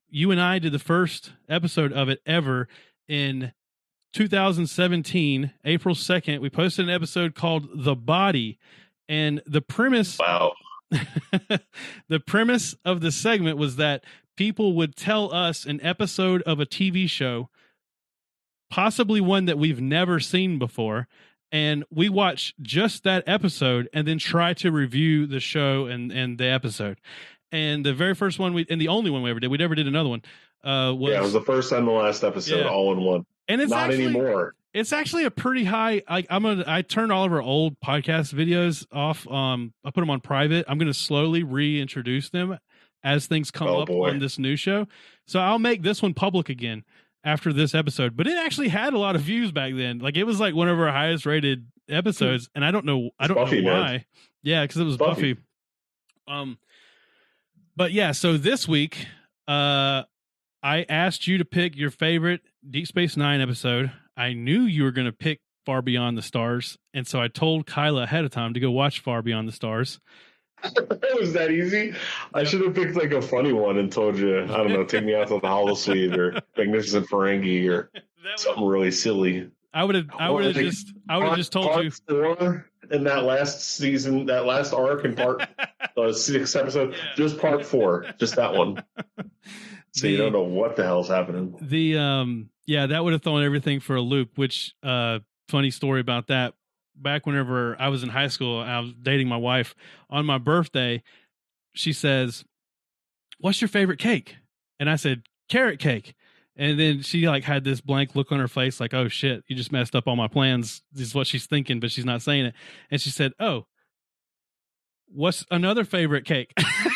you and I did the first episode of it ever in two thousand seventeen, April second. We posted an episode called The Body, and the premise Wow. the premise of the segment was that people would tell us an episode of a T V show, possibly one that we've never seen before, and we watch just that episode and then try to review the show and, and the episode. And the very first one we, and the only one we ever did, we never did another one. Uh, was, yeah, it was the first and the last episode, Yeah. all in one. and it's Not actually, anymore. It's actually a pretty high. I, I'm gonna. I turned all of our old podcast videos off. Um, I put them on private. I'm gonna slowly reintroduce them as things come Oh, up boy. on this new show. So I'll make this one public again after this episode. But it actually had a lot of views back then. Like it was like one of our highest rated episodes, and I don't know. I It's don't Buffy, know man. why. Yeah, because it was Buffy. Buffy. Um, but yeah. So this week, uh, I asked you to pick your favorite Deep Space Nine episode. I knew you were going to pick Far Beyond the Stars, and so I told Kyla ahead of time to go watch Far Beyond the Stars. It was that easy. I should have picked like a funny one and told you, I don't know, take me out to the Holosuite or Magnificent Ferengi or That something really silly. I would have. I Or would have like just. I would have Part- just told part you. Four in that last season, that last arc in part uh, six episode, Yeah. just part four, just that one. So you The- don't know what the hell's happening. The um yeah, that would have thrown everything for a loop, which uh funny story about that. Back whenever I was in high school, I was dating my wife. On my birthday, she says, "What's your favorite cake?" And I said, "Carrot cake." And then she like had this blank look on her face like, "Oh shit, you just messed up all my plans." This is what she's thinking, but she's not saying it. And she said, "Oh, what's another favorite cake?"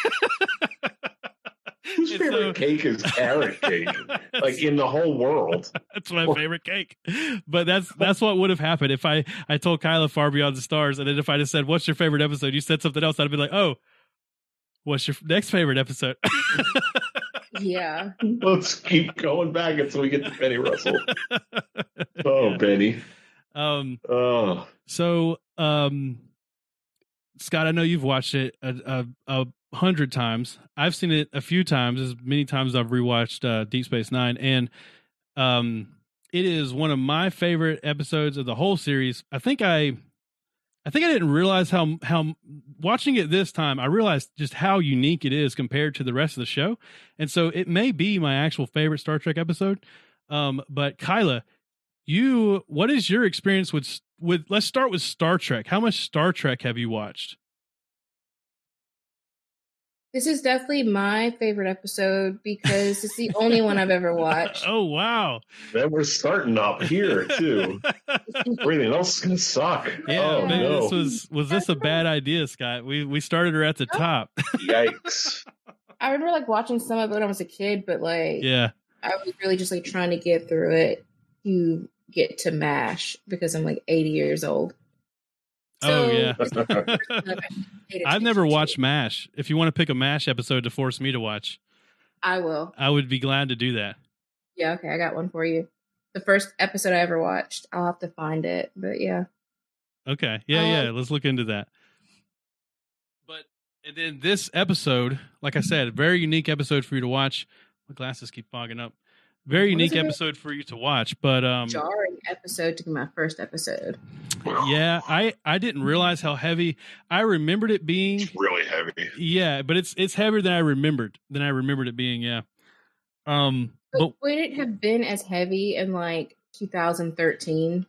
Whose And favorite so- cake is carrot cake? Like in the whole world. That's my favorite cake. But that's that's what would have happened if I I told Kyla Far Beyond the Stars, and then if I just said, "What's your favorite episode?" You said something else, I'd be like, "Oh, what's your next favorite episode?" Yeah. Let's keep going back until we get to Benny Russell. Oh, Benny. um. Oh, So, um, Scott, I know you've watched it a, a, a hundred times. I've seen it a few times, as many times as I've rewatched uh, Deep Space Nine, and um, it is one of my favorite episodes of the whole series. I think I, I think I didn't realize how how watching it this time, I realized just how unique it is compared to the rest of the show, and so it may be my actual favorite Star Trek episode. Um, but Kyla, you, what is your experience with with? Let's start with Star Trek. How much Star Trek have you watched? This is definitely my favorite episode because it's the only one I've ever watched. Oh wow! man, we're starting up here too. Everything else is gonna suck. Yeah, oh maybe no! this was was this a bad idea, Scott? We we started her at the top. Yikes! I remember like watching some of it when I was a kid, but like Yeah, I was really just like trying to get through it to get to MASH because I'm like eighty years old. Oh, yeah. it's the first time I paid I've never attention to watched it. MASH. If you want to pick a MASH episode to force me to watch, I will. I would be glad to do that. Yeah, okay, I got one for you. The first episode I ever watched. I'll have to find it, but yeah. Okay, yeah, Um, yeah. Let's look into that. But and then this episode, like I said, a very unique episode for you to watch. My glasses keep fogging up. Very What is unique it? episode for you to watch, but um, Jarring episode to be my first episode. yeah, I I didn't realize how heavy. I remembered it being. It's really heavy. Yeah, but it's it's heavier than I remembered. Than I remembered it being. Yeah. Um. But But would it have been as heavy in like two thousand thirteen?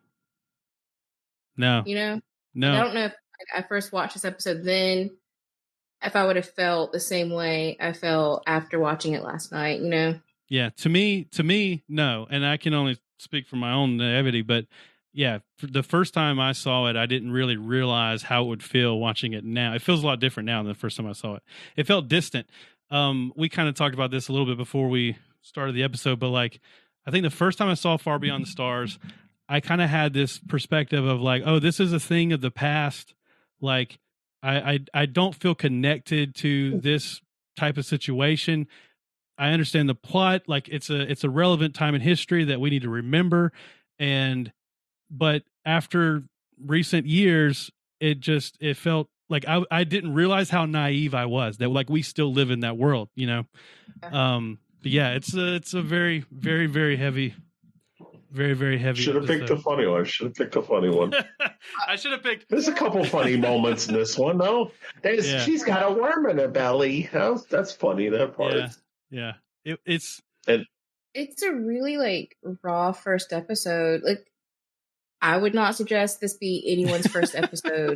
no, You know, I no. don't know if like, I first watched this episode then, if I would have felt the same way I felt after watching it last night. You know, Yeah. To me, to me, no. And I can only speak from my own naivety, but yeah, for the first time I saw it, I didn't really realize how it would feel watching it now. It feels a lot different now than the first time I saw it. It felt distant. Um, we kind of talked about this a little bit before we started the episode, but like, I think the first time I saw Far Beyond the Stars, I kind of had this perspective of like, oh, this is a thing of the past. Like, I, I, I don't feel connected to this type of situation. I understand the plot. Like it's a, it's a relevant time in history that we need to remember. And, but after recent years, it just, it felt like I, I didn't realize how naive I was, that like we still live in that world, you know? Um, but yeah, it's a it's a very very very heavy, very very heavy. Should have picked a funny one. Should have picked a funny one. I should have picked. There's a couple funny moments in this one, though. There's, Yeah. She's got a worm in her belly. That's, that's funny. That part. Yeah, yeah. It, it's It's a really like raw first episode. Like, I would not suggest this be anyone's first episode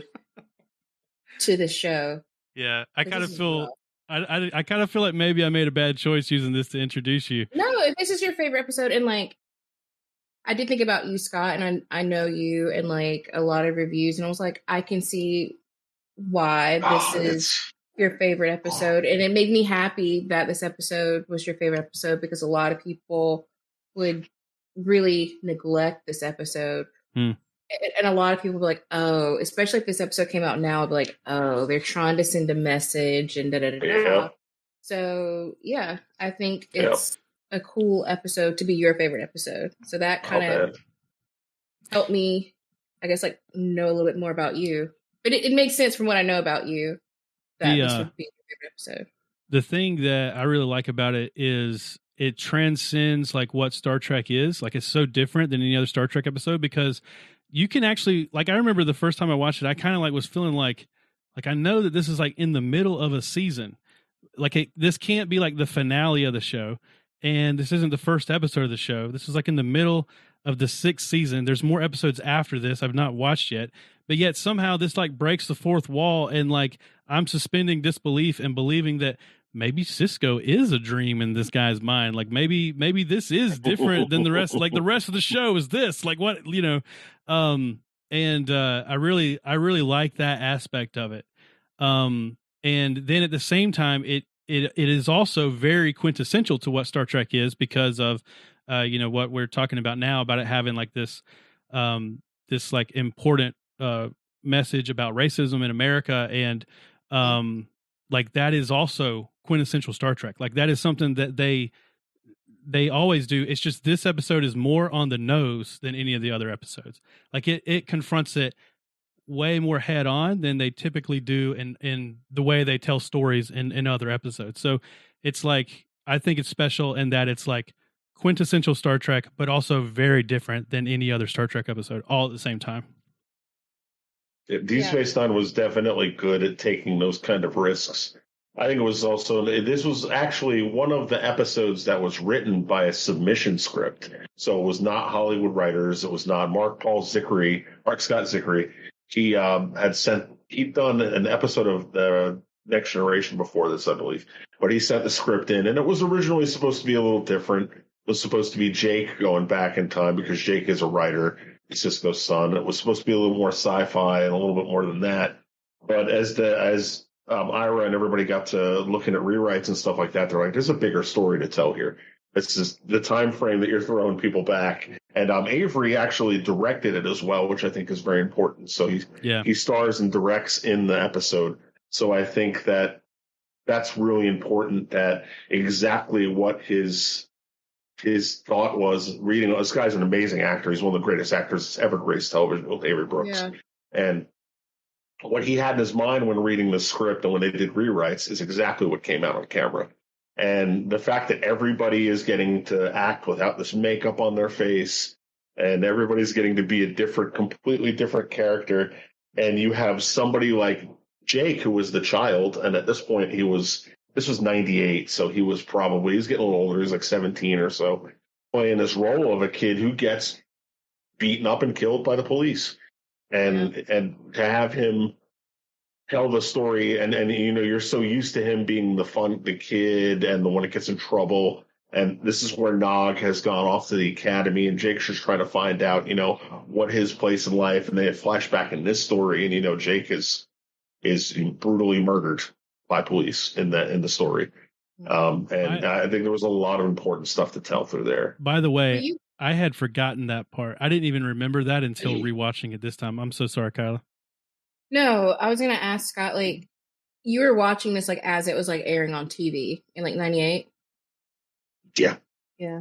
to the show. yeah. I This kind of is feel. rough. I, I, I kind of feel like maybe I made a bad choice using this to introduce you. No, if this is your favorite episode, and like, I did think about you, Scott, and I I know you, and like a lot of reviews, and I was like, I can see why this Oh, is it's- your favorite episode, and it made me happy that this episode was your favorite episode because a lot of people would really neglect this episode. Hmm. And and a lot of people were like, oh, especially if this episode came out now, I'd be like, oh, they're trying to send a message and da da da da. Yeah. So yeah, I think Yeah. it's a cool episode to be your favorite episode. So that oh, kind of man. helped me, I guess, like know a little bit more about you. But it, it makes sense from what I know about you that The, this uh, would be your favorite episode. The thing that I really like about it is it transcends like what Star Trek is. Like it's so different than any other Star Trek episode because you can actually like I remember the first time I watched it, I kind of like was feeling like like I know that this is like in the middle of a season. Like it, this can't be like the finale of the show, and this isn't the first episode of the show. This is like in the middle of the sixth season. There's more episodes after this I've not watched yet, but yet somehow this like breaks the fourth wall, and like I'm suspending disbelief and believing that maybe Cisco is a dream in this guy's mind. Like maybe maybe this is different than the rest. Like the rest of the show is this. Like what you know, um, and uh, I really I really like that aspect of it. Um, and then at the same time, it it it is also very quintessential to what Star Trek is because of uh, you know what we're talking about now about it having like this um this like important uh message about racism in America and um like that is also quintessential Star Trek. Like that is something that they they always do. It's just this episode is more on the nose than any of the other episodes. Like it it confronts it way more head on than they typically do in in the way they tell stories in in other episodes. So it's like I think it's special in that it's like quintessential Star Trek, but also very different than any other Star Trek episode all at the same time. Yeah, Deep Yeah. Space Nine was definitely good at taking those kind of risks. I think it was also, this was actually one of the episodes that was written by a submission script. So it was not Hollywood writers. It was not Mark Paul Zickery, Mark Scott Zickery. He um, had sent, he'd done an episode of the Next Generation before this, I believe. But he sent the script in, and it was originally supposed to be a little different. It was supposed to be Jake going back in time because Jake is a writer, Cisco's son. It was supposed to be a little more sci-fi and a little bit more than that. But as the as um, Ira and everybody got to looking at rewrites and stuff like that, they're like, "There's a bigger story to tell here. It's just the time frame that you're throwing people back." And um, Avery actually directed it as well, which I think is very important. So he Yeah. he stars and directs in the episode. So I think that that's really important. That exactly what his his thought was reading. This guy's an amazing actor. He's one of the greatest actors that's ever graced television with Avery Brooks. Yeah. And what he had in his mind when reading the script and when they did rewrites is exactly what came out on camera. And the fact that everybody is getting to act without this makeup on their face and everybody's getting to be a different, completely different character. And you have somebody like Jake, who was the child. And at this point, he was, this was ninety-eight. So he was probably, he's getting a little older. He's like seventeen or so, playing this role of a kid who gets beaten up and killed by the police. And, and to have him tell the story, and, and you know, you're so used to him being the fun, the kid and the one that gets in trouble. And this is where Nog has gone off to the academy, and Jake's just trying to find out, you know, what his place in life. And they had flashback in this story, and you know, Jake is is brutally murdered by police in the in the story. Um, and I, I think there was a lot of important stuff to tell through there. By the way, You- I had forgotten that part. I didn't even remember that until rewatching it this time. I'm so sorry, Kyla. No, I was gonna ask Scott, like, you were watching this like as it was like airing on T V in like ninety-eight. Yeah. Yeah.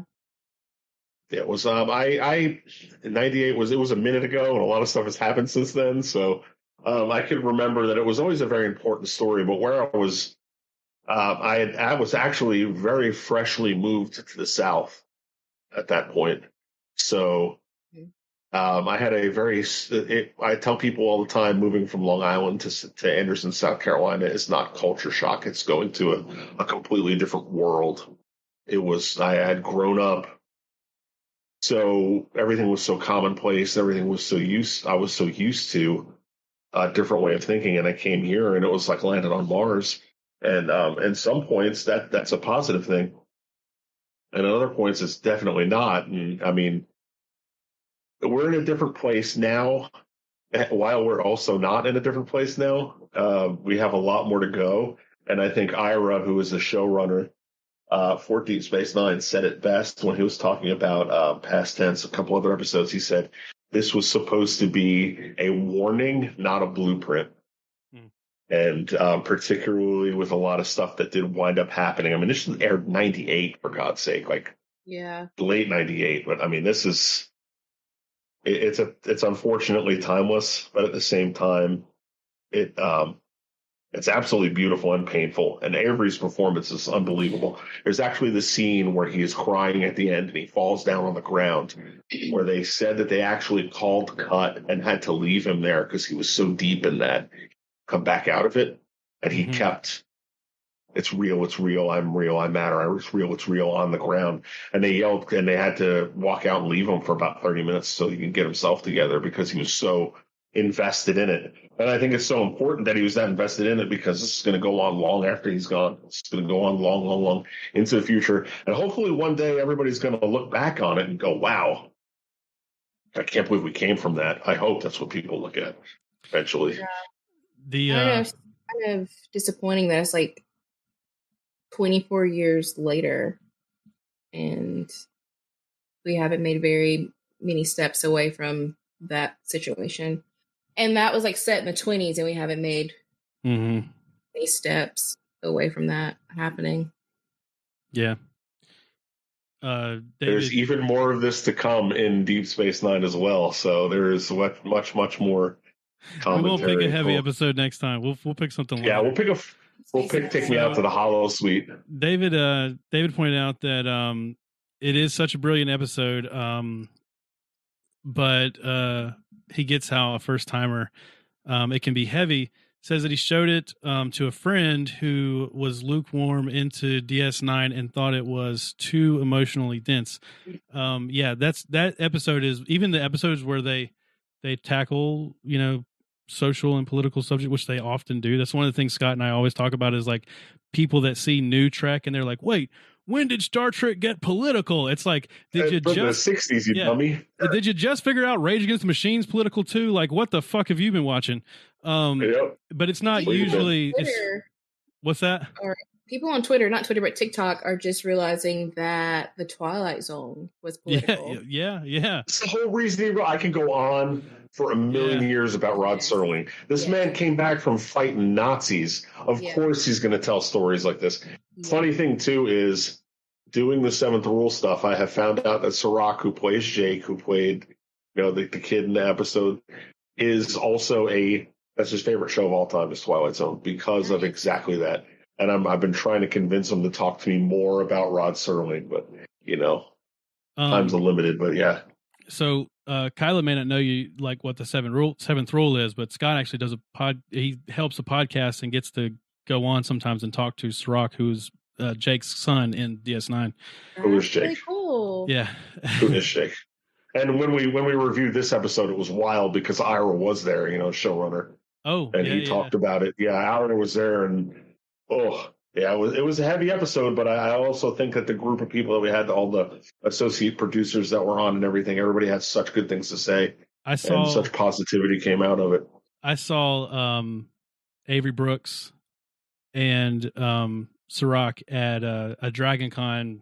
It was um I I ninety-eight was it was a minute ago, and a lot of stuff has happened since then. So um I could remember that it was always a very important story, but where I was Uh, I had, I was actually very freshly moved to the South at that point, so um, I had a very. It, I tell people all the time, moving from Long Island to to Anderson, South Carolina, is not culture shock. It's going to a, a completely different world. It was. I had grown up, so everything was so commonplace. Everything was so used. I was so used to a different way of thinking, and I came here, and it was like landing on Mars. And um, at some points, that that's a positive thing, and at other points, it's definitely not. And I mean, we're in a different place now. While we're also not in a different place now, uh, we have a lot more to go. And I think Ira, who is the showrunner uh, for Deep Space Nine, said it best when he was talking about uh, past tense. A couple other episodes, he said this was supposed to be a warning, not a blueprint. And um, particularly with a lot of stuff that did wind up happening. I mean, this aired ninety-eight, for God's sake, like yeah, late ninety-eight. But I mean, this is it, it's a it's unfortunately timeless, but at the same time, it um, it's absolutely beautiful and painful. And Avery's performance is unbelievable. There's actually the scene where he is crying at the end and he falls down on the ground, where they said that they actually called cut and had to leave him there because he was so deep in that. Come back out of it, and he mm-hmm. kept it's real, it's real, I'm real, I matter, it's real, it's real on the ground. And they yelled, and they had to walk out and leave him for about thirty minutes so he can get himself together because he was so invested in it. And I think it's so important that he was that invested in it because this is going to go on long after he's gone. It's going to go on long, long, long into the future. And hopefully one day everybody's going to look back on it and go, wow, I can't believe we came from that. I hope that's what people look at eventually. Yeah. The, uh, I don't know, it's kind of disappointing that it's like twenty-four years later and we haven't made very many steps away from that situation. And that was like set in the twenties and we haven't made mm-hmm. any steps away from that happening. Yeah. Uh, David, there's even more of this to come in Deep Space Nine as well. So there is much, much, much more. We won't pick a heavy cool. episode next time. We'll we'll pick something. Yeah, lighter. we'll pick a. We'll pick. Take me out to the Hollow Suite. David. Uh, David pointed out that um, it is such a brilliant episode. Um, but uh, he gets how a first timer, um, it can be heavy. Says that he showed it um to a friend who was lukewarm into D S nine and thought it was too emotionally dense. Um, yeah, that's that episode is even the episodes where they they tackle you know. social and political subject, which they often do. That's one of the things Scott and I always talk about is like people that see new Trek and they're like, wait, when did Star Trek get political? It's like, did you just the sixties, you yeah, dummy? Did you just figure out Rage Against the Machine's political too? Like, what the fuck have you been watching? Um, yep. But it's not Twitter, usually. It's, what's that? Or people on Twitter, not Twitter, but TikTok, are just realizing that the Twilight Zone was political. Yeah, yeah, yeah. It's the whole reason I can go on for a million yeah. years about Rod Serling. This yeah. man came back from fighting Nazis. Of yeah. course he's going to tell stories like this. Yeah. Funny thing, too, is doing the Seventh Rule stuff, I have found out that Sirach, who plays Jake, who played you know the, the kid in the episode, is also a, that's his favorite show of all time is Twilight Zone because of exactly that. And I'm, I've been trying to convince him to talk to me more about Rod Serling, but, you know, um, time's limited, but yeah. So, uh, Kyla may not know you like what the seventh rule, seventh rule is, but Scott actually does a pod. He helps a podcast and gets to go on sometimes and talk to Sirach, who's uh, Jake's son in D S nine. Who is Jake? Really cool. Yeah. Who is Jake? And when we when we reviewed this episode, it was wild because Ira was there, you know, showrunner. Oh, and yeah, he yeah. talked about it. Yeah, Ira was there, and oh, yeah, it was it was a heavy episode. But I also think that the group of people that we had, all the associate producers that were on and everything, everybody had such good things to say. I saw and such positivity came out of it. I saw um, Avery Brooks and um, Sirach at uh, a Dragon Con.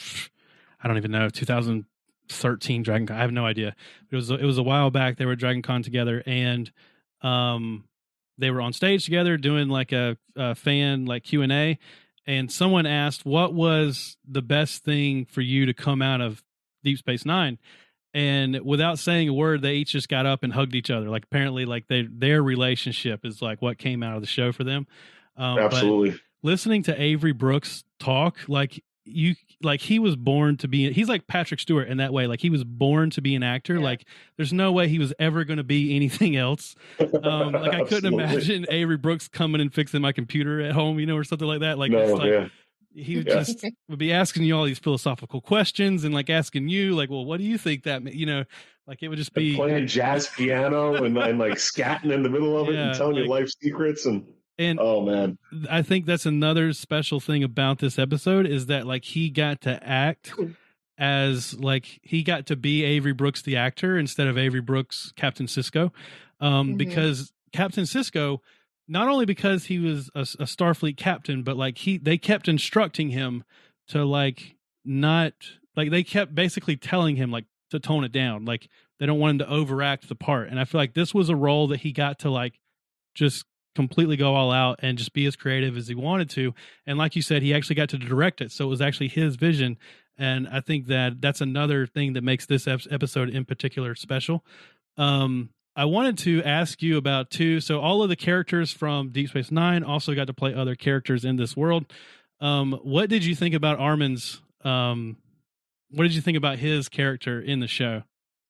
I don't even know, two thousand thirteen Dragon Con. I have no idea. It was it was a while back. They were at Dragon Con together, and um, they were on stage together doing like a, a fan like Q and A. And someone asked, "What was the best thing for you to come out of Deep Space Nine?" And without saying a word, they each just got up and hugged each other. Like apparently, like they their relationship is like what came out of the show for them. Um, Absolutely. listening to Avery Brooks talk, like you, like he was born to be, he's like Patrick Stewart in that way. Like he was born to be an actor. Yeah. Like there's no way he was ever going to be anything else. Um, like I couldn't imagine Avery Brooks coming and fixing my computer at home, you know, or something like that. Like, no, it's like yeah. he would Yeah. just would be asking you all these philosophical questions and like asking you like, well, what do you think that, ma-" you know, like it would just be And playing jazz piano and, and like scatting in the middle of it Yeah, and telling like- you life secrets and and oh man, I think that's another special thing about this episode is that like he got to act as like he got to be Avery Brooks the actor instead of Avery Brooks Captain Sisko, um, Mhm. because Captain Sisko, not only because he was a, a Starfleet captain, but like he they kept instructing him to like not like they kept basically telling him like to tone it down, like they don't want him to overact the part, and I feel like this was a role that he got to like just completely go all out and just be as creative as he wanted to. And like you said, he actually got to direct it. So it was actually his vision. And I think that that's another thing that makes this ep- episode in particular special. Um, I wanted to ask you about too. So all of the characters from Deep Space Nine also got to play other characters in this world. Um, what did you think about Armin's, um, what did you think about his character in the show?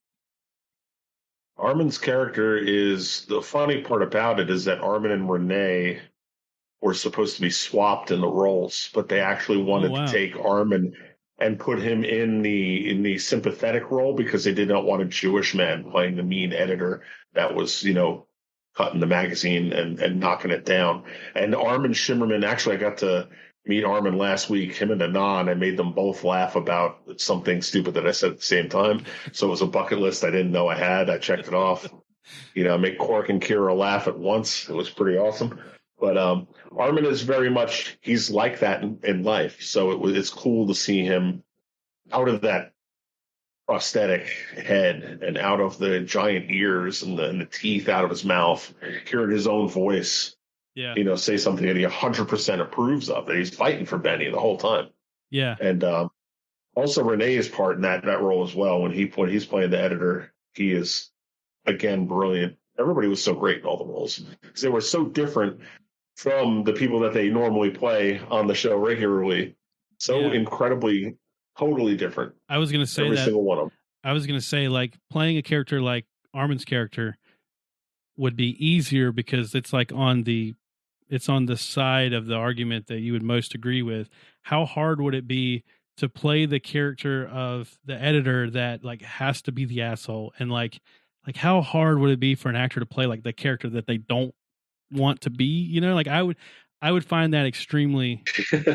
Armin's character is the funny part about it is that Armin and Renee were supposed to be swapped in the roles, but they actually wanted Oh, wow. to take Armin and put him in the in the sympathetic role because they did not want a Jewish man playing the mean editor that was, you know, cutting the magazine and, and knocking it down. And Armin Shimmerman, actually I got to meet Armin last week, him and Anon. I made them both laugh about something stupid that I said at the same time. So it was a bucket list I didn't know I had. I checked it off. You know, make Quark and Kira laugh at once. It was pretty awesome. But um, Armin is very much, he's like that in, in life. So it was, it's cool to see him out of that prosthetic head and out of the giant ears and the, and the teeth out of his mouth, hearing his own voice. Yeah. You know, say something that he one hundred percent approves of, that he's fighting for Benny the whole time. Yeah. And um, also Renee's part in that, that role as well. When he when he's playing the editor, he is, again, brilliant. Everybody was so great in all the roles because they were so different from the people that they normally play on the show regularly. So Yeah. incredibly, totally different. I was going to say Every that. single one of them. I was going to say, like, playing a character like Armin's character would be easier because it's like on the, it's on the side of the argument that you would most agree with. How hard would it be to play the character of the editor that like has to be the asshole? And like, like how hard would it be for an actor to play like the character that they don't want to be? You know, like I would, I would find that extremely,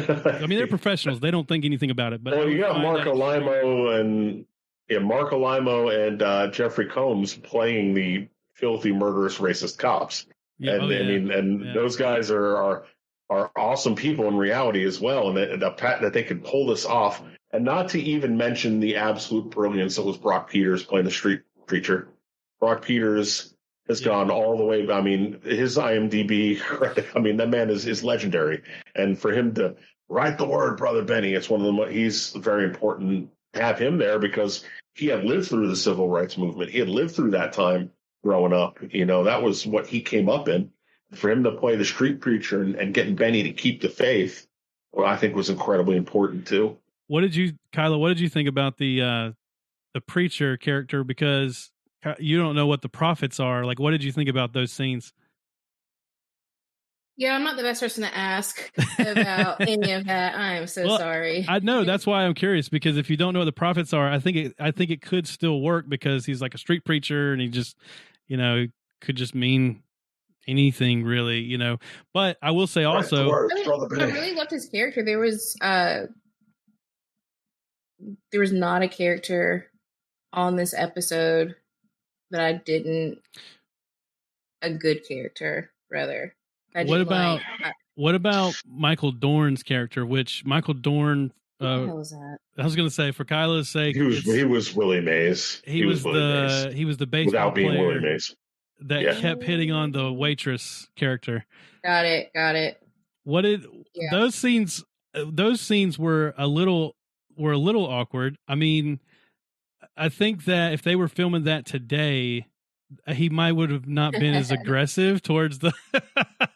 I mean, they're professionals. They don't think anything about it, but I well, would you got find Mark that extremely- Alimo and yeah, Mark Alimo and uh, Jeffrey Combs playing the filthy, murderous, racist cops. Yeah, and oh, I yeah. mean, and Yeah. those guys are, are are awesome people in reality as well, and that, the fact that they could pull this off, and not to even mention the absolute brilliance that was Brock Peters playing the street preacher. Brock Peters has Yeah. gone all the way. I mean, his I M D B credit. I mean, that man is is legendary, and for him to write the word, Brother Benny, it's one of the. He's very important to have him there because he had lived through the civil rights movement. He had lived through that time growing up. You know, that was what he came up in. For him to play the street preacher and, and getting Benny to keep the faith, well, I think was incredibly important too. What did you, Kyla? What did you think about the uh, the preacher character? Because you don't know what the prophets are. Like, what did you think about those scenes? Yeah, I'm not the best person to ask about any of that. I'm so Well, sorry. I know that's why I'm curious because if you don't know what the prophets are, I think it, I think it could still work because he's like a street preacher and he just, you know, could just mean anything really, you know. But I will say also, I, really, I really loved his character. There was uh there was not a character on this episode that I didn't a good character rather. I what didn't about like, I, what about Michael Dorn's character? Which Michael Dorn, what the uh, hell was that? I was going to say for Kyla's sake, He was it's- he was Willie Mays. he, was, Willie the Mays he was the baseball without being player Willie Mays. that Yeah. kept hitting on the waitress character. Got it, got it. What did Yeah. those scenes? uh, Those scenes were a little were a little awkward. I mean, I think that if they were filming that today, he might would have not been as aggressive towards the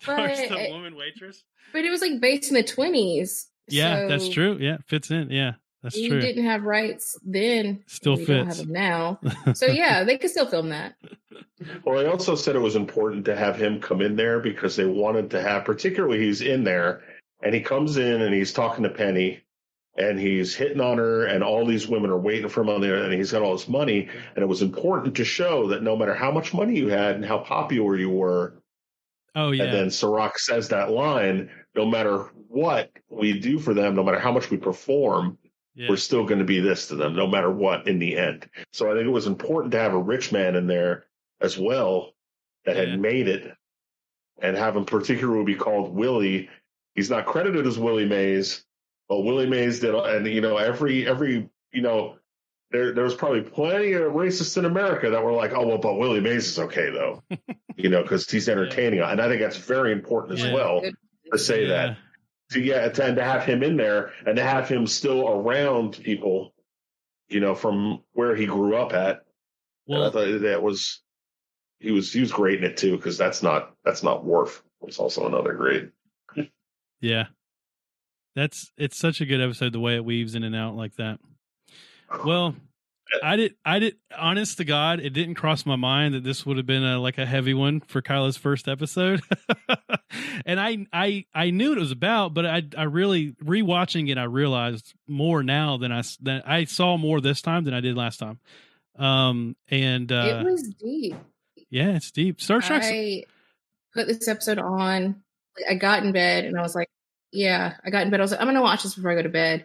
Towards But the it- woman waitress. But it was like based in the twenties. Yeah, so that's true. Yeah, fits in. Yeah, that's We true. didn't have rights then. Still we don't have fits. them now. So yeah, they could still film that. Well, they also said it was important to have him come in there because they wanted to have, particularly he's in there and he comes in and he's talking to Penny and he's hitting on her and all these women are waiting for him on there and he's got all this money. And it was important to show that no matter how much money you had and how popular you were, Oh yeah. and then Sirach says that line, no matter what we do for them, no matter how much we perform, yeah. we're still going to be this to them, no matter what in the end. So I think it was important to have a rich man in there as well that Yeah. had made it and have him particularly be called Willie. He's not credited as Willie Mays, but Willie Mays did. And, you know, every, every, you know, there, there was probably plenty of racists in America that were like, oh, well, but Willie Mays is okay, though, you know, because he's entertaining. Yeah. And I think that's very important as Yeah. well Good. to say Yeah. that. To, yeah, to, and to have him in there and to have him still around people, you know, from where he grew up at. Well, and I thought that was he was he was great in it too, because that's not that's not Worf. It's also another great. yeah. That's it's such a good episode the way it weaves in and out like that. Well, I did I did honest to God, it didn't cross my mind that this would have been a like a heavy one for Kyla's first episode. And I I I knew what it was about, but I I really rewatching it I realized more now than I than I saw more this time than I did last time. Um and uh It was deep. yeah, it's deep. Star Trek. I put this episode on. I got in bed and I was like, yeah, I got in bed. I was like, I'm going to watch this before I go to bed.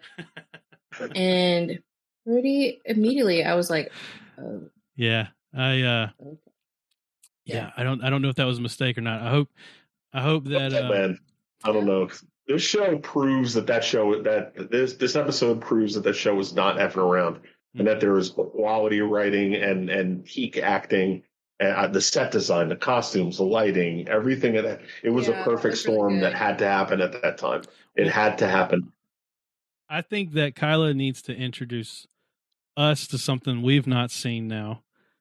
And pretty immediately I was like, oh, Yeah. I uh okay. yeah, I don't I don't know if that was a mistake or not. I hope I hope that Oh, uh, man, I don't know. This show proves that that show that this this episode proves that that show was not effing around, and that there was quality writing and and peak acting, and uh, the set design, the costumes, the lighting, everything. That it was Yeah, a perfect it was really storm good. that had to happen at that time. It Well- had to happen. I think that Kyla needs to introduce us to something we've not seen now.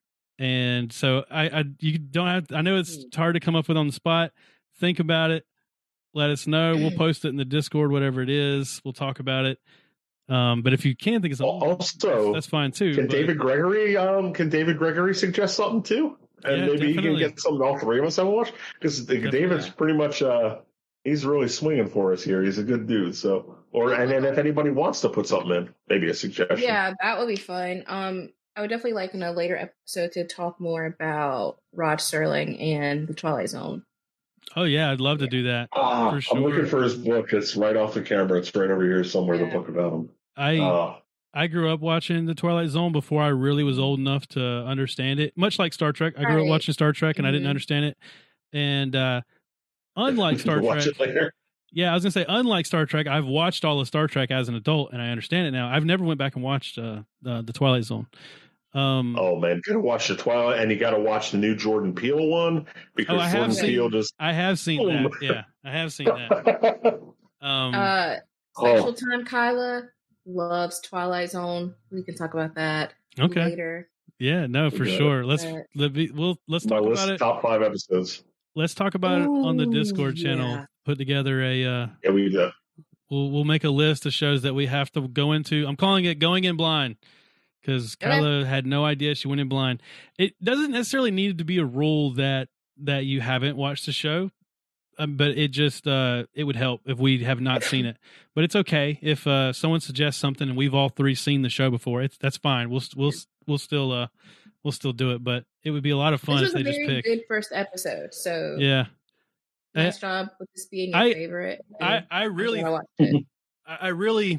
And so I, I you don't have I know it's hard to come up with on the spot. Think about it. Let us know. We'll post it in the Discord, whatever it is. We'll talk about it. Um, but if you can think of something, Also, that's fine too. Can but- David Gregory um can David Gregory suggest something too? And Yeah, maybe he definitely. can get something all three of us to watch, because Definitely. David's pretty much uh he's really swinging for us here. He's a good dude. So or and then if anybody wants to put something in, maybe a suggestion. yeah, that would be fun. Um, I would definitely like in a later episode to talk more about Rod Serling and the Twilight Zone. Oh yeah, I'd love to do that. Ah, For sure. I'm looking for his book. It's right off the camera. It's right over here somewhere. Yeah. The book about him. I Ah, I grew up watching the Twilight Zone before I really was old enough to understand it. Much like Star Trek, I grew up Right. watching Star Trek and I didn't Mhm. understand it. And uh, unlike Star watch Trek, it later. yeah, I was gonna say unlike Star Trek, I've watched all of Star Trek as an adult and I understand it now. I've never went back and watched uh, the, the Twilight Zone. Um, Oh man, gotta watch the Twilight, and you gotta watch the new Jordan Peele one, because Oh, I have Jordan seen- Peele just. I have seen Oh, that. man. Yeah, I have seen that. Um, Uh, Oh. Special Time Kyla loves Twilight Zone. We can talk about that okay, later. yeah, no, for Yeah. sure. Let's Uh, let me, we'll let's My talk list about it. top five episodes. Let's talk about it on the Ooh, Discord channel. yeah. Put together a. Uh, Yeah, we do. we'll we'll make a list of shows that we have to go into. I'm calling it going in blind because Okay. Kyla had no idea she went in blind. It doesn't necessarily need to be a rule that that you haven't watched the show, um, but it just uh, it would help if we have not seen it. But it's okay if uh, someone suggests something and we've all three seen the show before. It's that's fine. We'll we'll we'll still uh we'll still do it. But it would be a lot of fun This if was they a just very pick. good first episode. So Yeah, nice job with this being your I- favorite. I And I I'm really glad I watched it. I I really,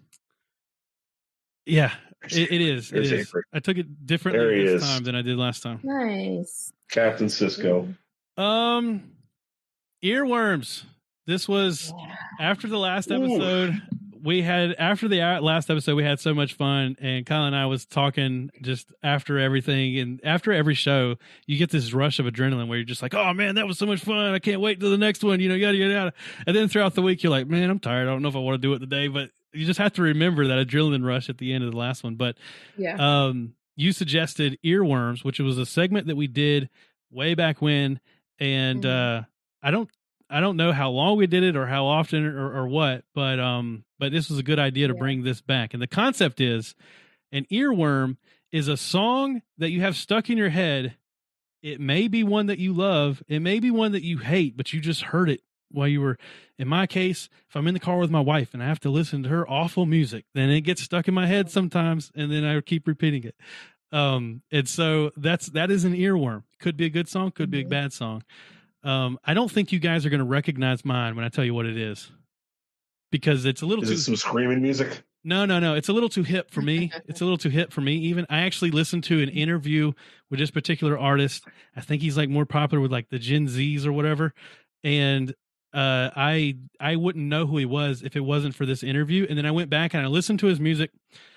yeah, it, it is. It There's is. Avery. I took it There differently he this is. time than I did last time. Nice. Captain Cisco. Um, earworms. This was after the last Ooh. episode. We had after the uh, last episode, we had so much fun, and Kyle and I was talking just after everything, and after every show, you get this rush of adrenaline where you're just like, "Oh man, that was so much fun! I can't wait to the next one." You know, yada yada yada. And then throughout the week, you're like, "Man, I'm tired. I don't know if I want to do it today." But you just have to remember that adrenaline rush at the end of the last one. But Yeah. um, you suggested earworms, which was a segment that we did way back when, and Mhm. uh, I don't. I don't know how long we did it or how often or, or what, but um, but this was a good idea to Yeah. bring this back. And the concept is, an earworm is a song that you have stuck in your head. It may be one that you love. It may be one that you hate, but you just heard it while you were, in my case, if I'm in the car with my wife and I have to listen to her awful music, then it gets stuck in my head sometimes. And then I keep repeating it. Um, and so that's, that is an earworm. Could be a good song. Could be a Mhm. bad song. Um, I don't think you guys are going to recognize mine when I tell you what it is, because it's a little Is too, it some screaming music? no, no, no. It's a little too hip for me. It's a little too hip for me. Even I actually listened to an interview with this particular artist. I think he's like more popular with like the Gen Zs or whatever. And uh, I I wouldn't know who he was if it wasn't for this interview. And then I went back and I listened to his music,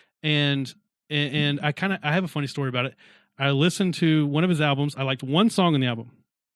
and and, and I kind of I have a funny story about it. I listened to one of his albums. I liked one song on the album,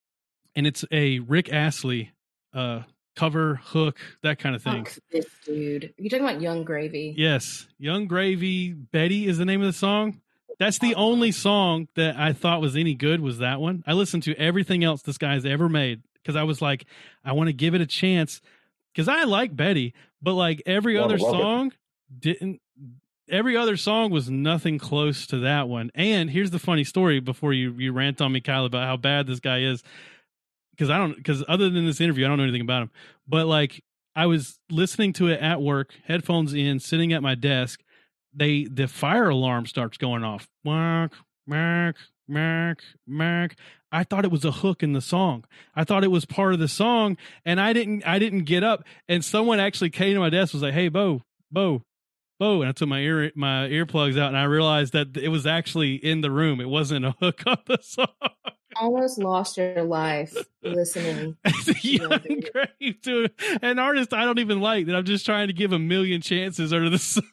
and it's a Rick Astley uh, cover, hook, that kind of thing. Fuck this dude. You're talking about Young Gravy. Yes, Young Gravy. Betty is the name of the song. That's the only song that I thought was any good, was that one. I listened to everything else this guy's ever made because I was like, I want to give it a chance because I like Betty, but like every Love other it, love it. song didn't. Every other song was nothing close to that one. And here's the funny story before you you rant on me, Kyle, about how bad this guy is. Because I don't, because other than this interview, I don't know anything about him. But like, I was listening to it at work, headphones in, sitting at my desk. They the fire alarm starts going off. Mark, Mark, Mark, Mark. I thought it was a hook in the song. I thought it was part of the song, and I didn't. I didn't get up. And someone actually came to my desk, was like, "Hey, Bo, Bo." Bo, and I took my ear my earplugs out, and I realized that it was actually in the room. It wasn't a hook on the song. Almost lost your life listening. Young Grave to an artist I don't even like that I'm just trying to give a million chances under the sun.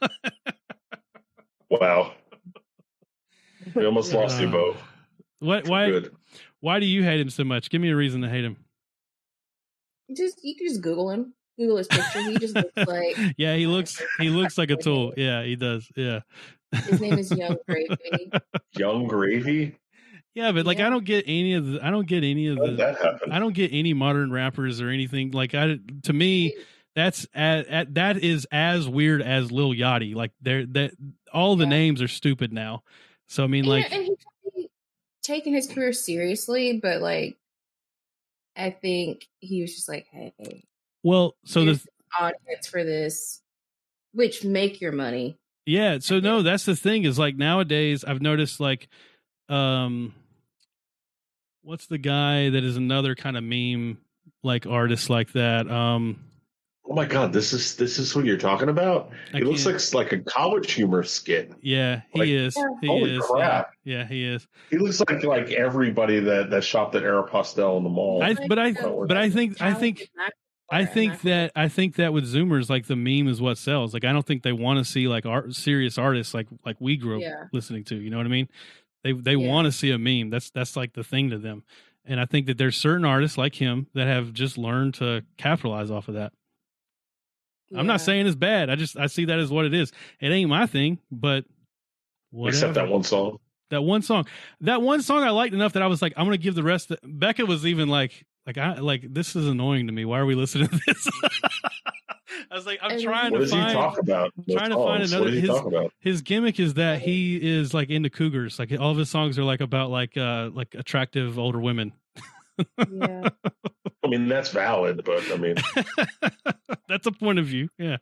Wow. We almost lost you, Bo. What? Why? Good. Why do you hate him so much? Give me a reason to hate him. Just you can just Google him. Google his picture. He just looks like Yeah, he looks he looks like a tool. Yeah, he does. Yeah. his name is Young Gravy. Young Gravy? Yeah, but like Yeah. I don't get any of the I don't get any of How did the that happen? I don't get any modern rappers or anything like I to me that's at, at that is as weird as Lil Yachty. Like they're that all the Yeah. names are stupid now. So I mean, And, like, and he's taking his career seriously, but like I think he was just like, hey, well, so there's the an audience for this, which make your money. yeah, so no, that's the thing is like nowadays I've noticed like, um, what's the guy that is another kind of meme like artist like that? Um, Oh my god, this is this is who you're talking about? I It looks can't- like like a college humor skit. yeah, he Like, is. He holy is. crap. Yeah, yeah, he is. He looks like like everybody that, that shopped at Aeropostale in the mall. I, but I, Oh, but I think, I think, I think that I think that with Zoomers, like the meme is what sells. Like I don't think they want to see like art, serious artists like like we grew up Yeah. listening to. You know what I mean? They they Yeah. want to see a meme. That's that's like the thing to them. And I think that there's certain artists like him that have just learned to capitalize off of that. I'm not saying it's bad. I just I see that as what it is. It ain't my thing, but whatever. Except that one song. That one song. That one song I liked enough that I was like, I'm gonna give the rest. Of, Becca was even like, like I like this is annoying to me. Why are we listening to this? I was like, I'm And trying What to does he find. talk about? in those trying to find songs? another- What does he his- talk about? His gimmick is that he is like into cougars. Like all of his songs are like about like uh like attractive older women. Yeah. I mean, that's valid, but I mean, That's a point of view. Yeah.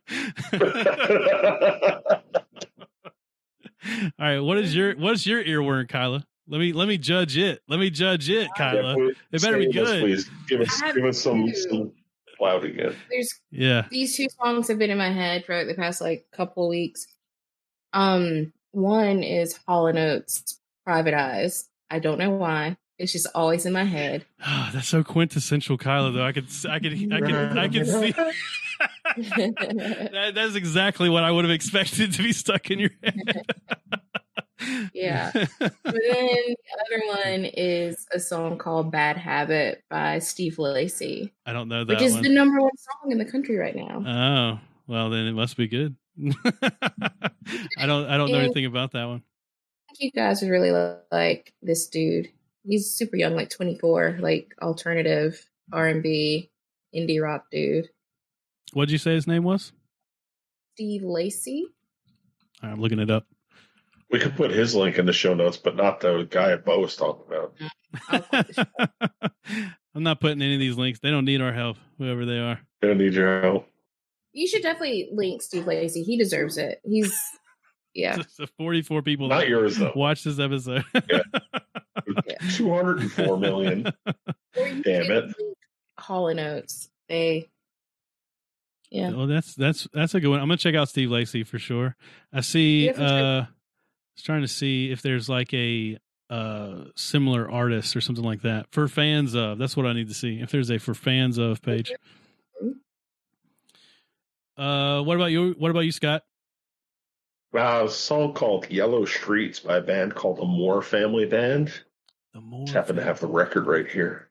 All right. What is your what's your earworm, Kyla? Let me let me judge it. Let me judge it, Kyla. Yeah, It better be say this, good. Please give us I have give us some, two. some clout again. There's Yeah. these two songs have been in my head for like the past like couple of weeks. Um, one is Hall and Oates, Private Eyes. I don't know why. It's just always in my head. Oh, that's so quintessential, Kyla. Though I could, I could, I could, I could see. that, that's exactly what I would have expected to be stuck in your head. Yeah. But then the other one is a song called Bad Habit by Steve Lacy, I don't know that which is one. the number one song in the country right now. Oh, well, then it must be good. I don't, I don't know And- anything about that one. I think you guys would really like this dude. He's super young, like twenty-four, like alternative R and B. indie rock dude. What'd you say his name was? Steve Lacy. I'm looking it up. We could put his link in the show notes, but not the guy Bo was talking about. I'm not putting any of these links. They don't need our help, whoever they are. They don't need your help. You should definitely link Steve Lacy. He deserves it. He's, yeah. So forty-four people Not yours, though. watch this episode. Yeah. two hundred four million. Damn it. Hall and Oates. They, yeah. Oh, that's that's that's a good one. I'm gonna check out Steve Lacy for sure. I see. Yeah, for uh sure. I was trying to see if there's like a uh similar artist or something like that for fans of. That's what I need to see. If there's a for fans of page. Uh, what about you? What about you, Scott? Uh, a song called Yellow Streets by a band called the Moore Family Band. The more Just happen to have the record right here.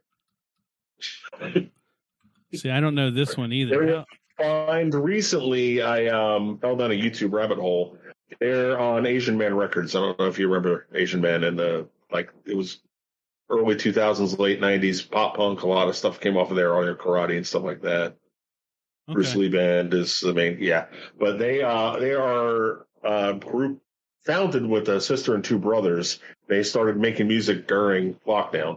See, I don't know this one either. They're find recently I um fell down a YouTube rabbit hole. They're on Asian Man Records. I don't know if you remember Asian Man, and the like it was early two thousands, late nineties pop punk. A lot of stuff came off of there, all your karate and stuff like that. Okay. Bruce Lee Band is the main, yeah. But they uh they are a group founded with a sister and two brothers. They started making music during lockdown,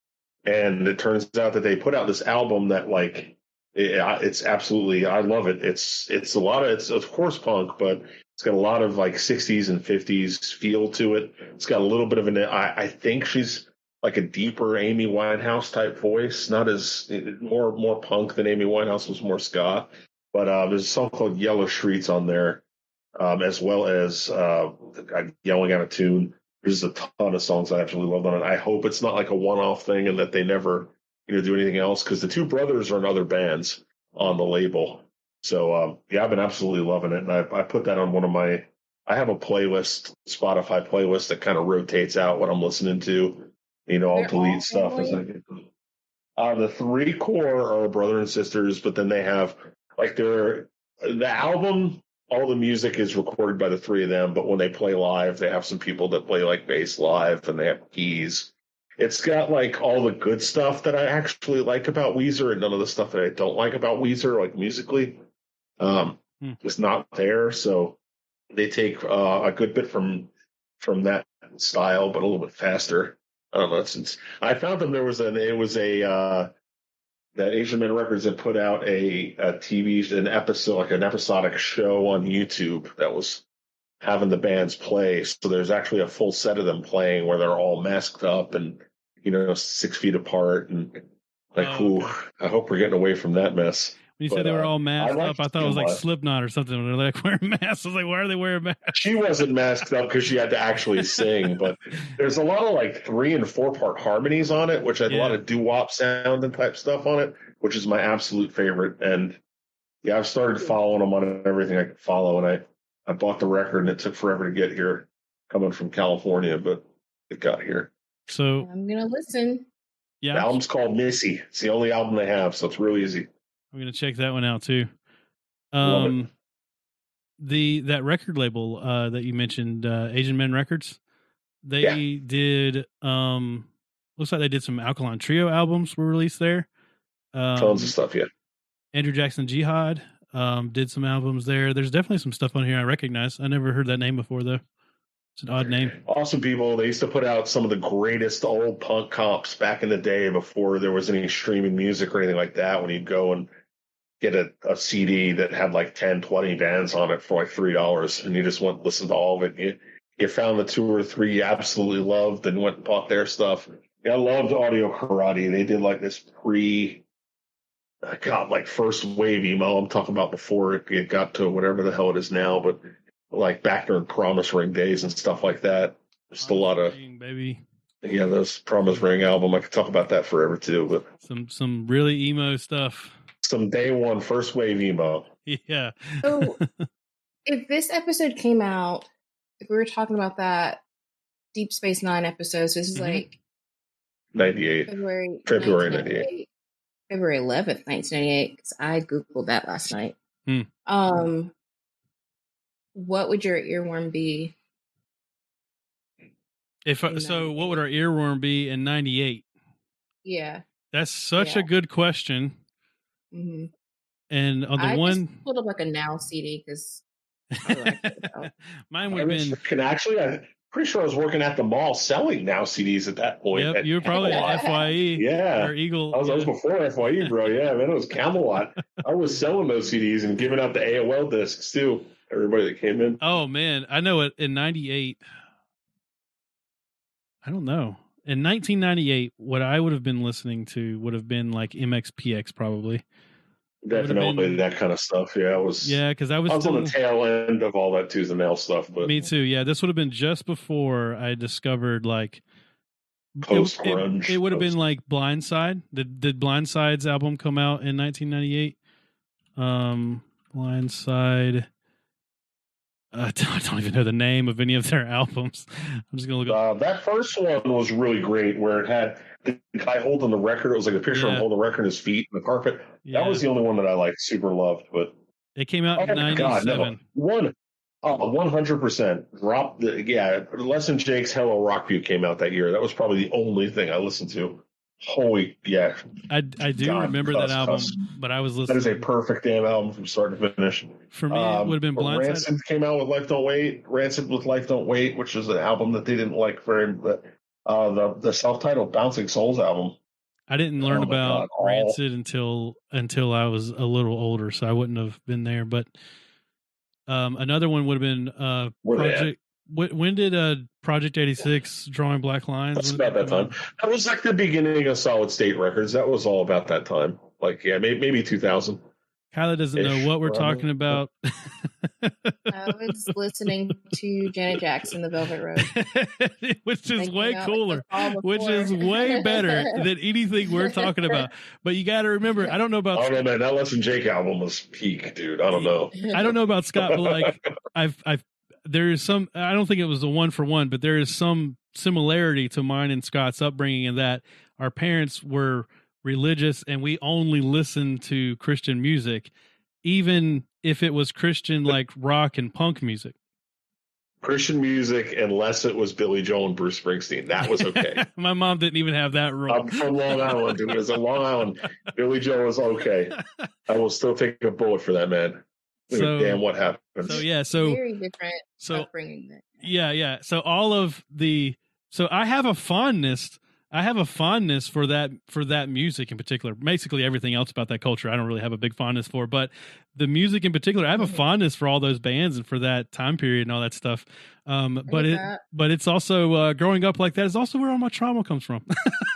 and it turns out that they put out this album that like it, it's absolutely, I love it. It's it's a lot of it's of course punk, but it's got a lot of like sixties and fifties feel to it. It's got a little bit of an I, I think she's like a deeper Amy Winehouse type voice, not as more more punk than Amy Winehouse was, more ska. But uh, there's a song called Yellow Streets on there, um, as well as uh, Yelling Out of Tune. There's a ton of songs I absolutely love on it. I hope it's not like a one-off thing and that they never, you know, do anything else, because the two brothers are in other bands on the label. So um, yeah, I've been absolutely loving it, and I, I put that on one of my. I have a playlist, Spotify playlist that kind of rotates out what I'm listening to. You know, I'll They're delete all stuff as I get them. Uh, the three core are brother and sisters, but then they have like their the album. All the music is recorded by the three of them, but when they play live, they have some people that play like bass live, and they have keys. It's got like all the good stuff that I actually like about Weezer, and none of the stuff that I don't like about Weezer, like musically, um, Hmm. is not there. So they take uh, a good bit from from that style, but a little bit faster. I don't know. Since I found them, there was an it was a uh, that Asian Man Records had put out a, a T V an episode like an episodic show on YouTube that was having the bands play. So there's actually a full set of them playing where they're all masked up and you know six feet apart and like, Oh, ooh, okay. I hope we're getting away from that mess. When you But, said they were uh, all masked I up, I liked thought it was like Gilmore. Slipknot or something. When they're like wearing masks, I was like, why are they wearing masks? She wasn't masked up because she had to actually sing, but there's a lot of like three and four part harmonies on it, which had a lot Yeah. of doo wop sound and type stuff on it, which is my absolute favorite. And yeah, I've started following them on everything I could follow, and I, I bought the record, and it took forever to get here, coming from California, but it got here. So I'm gonna listen. yeah, The I'm, album's called Missy. It's the only album they have, so it's real easy. I'm gonna check that one out too. Love it. Um, the that record label uh, that you mentioned, uh, Asian Men Records, they Yeah. did. Um, looks like they did some Alkaline Trio albums were released there. Um, Tons of stuff, yeah. Andrew Jackson Jihad um, did some albums there. There's definitely some stuff on here I recognize. I never heard that name before though. It's an odd name. Awesome people. They used to put out some of the greatest old punk comps back in the day before there was any streaming music or anything like that, when you'd go and get a, a C D that had like ten, twenty bands on it for like three dollars, and you just went and listened to all of it. You, you found the two or three you absolutely loved and went and bought their stuff. Yeah, I loved Audio Karate. They did like this pre, I got like first wave emo. I'm talking about before it, it got to whatever the hell it is now, but like back during Promise Ring days and stuff like that. Just a lot of, Ring, baby. yeah, those Promise Ring album. I could talk about that forever too, but Some some really emo stuff. some day one first wave emo. Yeah. So if this episode came out, if we were talking about that Deep Space Nine episode, so this is Mhm. like ninety-eight. February February nineteen ninety-eight. February eleventh, nineteen ninety-eight, because I Googled that last night. Hmm. Um, what would your earworm be? If In so, what would our earworm be in ninety-eight? Yeah. That's such Yeah. a good question. Mm-hmm. And on the I one, just pulled up like a Now C D because I like it. So. mine would I have was been. can actually. I'm pretty sure I was working at the mall selling Now C Ds at that point. Yep, at you were probably at Camelot. F Y E. Yeah, or Eagle. I was, yeah. I was before F Y E, bro. Yeah, man, it was Camelot. I was selling those C Ds and giving out the A O L discs too. Everybody that came in. Oh man, I know it. In ninety-eight, I don't know. In nineteen ninety-eight, what I would have been listening to would have been like M X P X, probably. Definitely been, that kind of stuff. Yeah, I was. Yeah, because I was. I was still, on the tail end of all that tooth and nail stuff. But me too. Yeah, this would have been just before I discovered like post It, grunge. it, it would have been like Blindside. Did did Blindside's album come out in nineteen ninety-eight? Um, Blindside. Uh, I don't even know the name of any of their albums. I'm just gonna look. Uh, that first one was really great, where it had the guy holding the record. It was like a picture Yeah. of him holding the record on his feet in the carpet. Yeah. That was the only one that I like super loved. But It came out in oh my God, no. ninety-seven. One, oh, one hundred percent. Drop the yeah. Less Than Jake's Hello Rockview came out that year. That was probably the only thing I listened to. Holy yeah, I I do God, remember cuss, that album, cuss. but I was that listening. is a perfect damn album from start to finish. For me, it Um, would have been but Blindside. Rancid came out with Life Don't Wait. Rancid with Life Don't Wait, which is an album that they didn't like very. But uh, the the self-titled Bouncing Souls album. I didn't learn Oh my about God, all- Rancid until until I was a little older, so I wouldn't have been there. But um, another one would have been uh, Where they at? Project. When, when did uh, Project eighty-six Drawing Black Lines? That's when did about that come time. out? That was like the beginning of Solid State Records. That was all about that time. Like yeah, maybe, maybe two thousand. Kyla doesn't know Ish, what we're probably. talking about. I was listening to Janet Jackson, The Velvet Road. Which is Thinking way about cooler, the fall which before. is way better than anything we're talking about. But you got to remember, I don't know I about don't know, man. That Less Than Jake album was peak, dude. I don't know. I don't know about Scott, but like I've I've there is some I don't think it was a one for one, but there is some similarity to mine and Scott's upbringing in that our parents were religious and we only listened to Christian music, even if it was Christian like rock and punk music. Christian music, unless it was Billy Joel and Bruce Springsteen, that was okay. My mom didn't even have that rule. I'm from Long Island, dude. It's a Long Island. Billy Joel is okay. I will still take a bullet for that man. So- Damn, what happens? So yeah, so Very different so upbringing. There. yeah, yeah. So all of the so I have a fondness. I have a fondness for that for that music in particular. Basically, everything else about that culture, I don't really have a big fondness for. But the music in particular, I have a fondness for all those bands and for that time period and all that stuff. Um, but get it, that. but it's also uh, growing up like that is also where all my trauma comes from.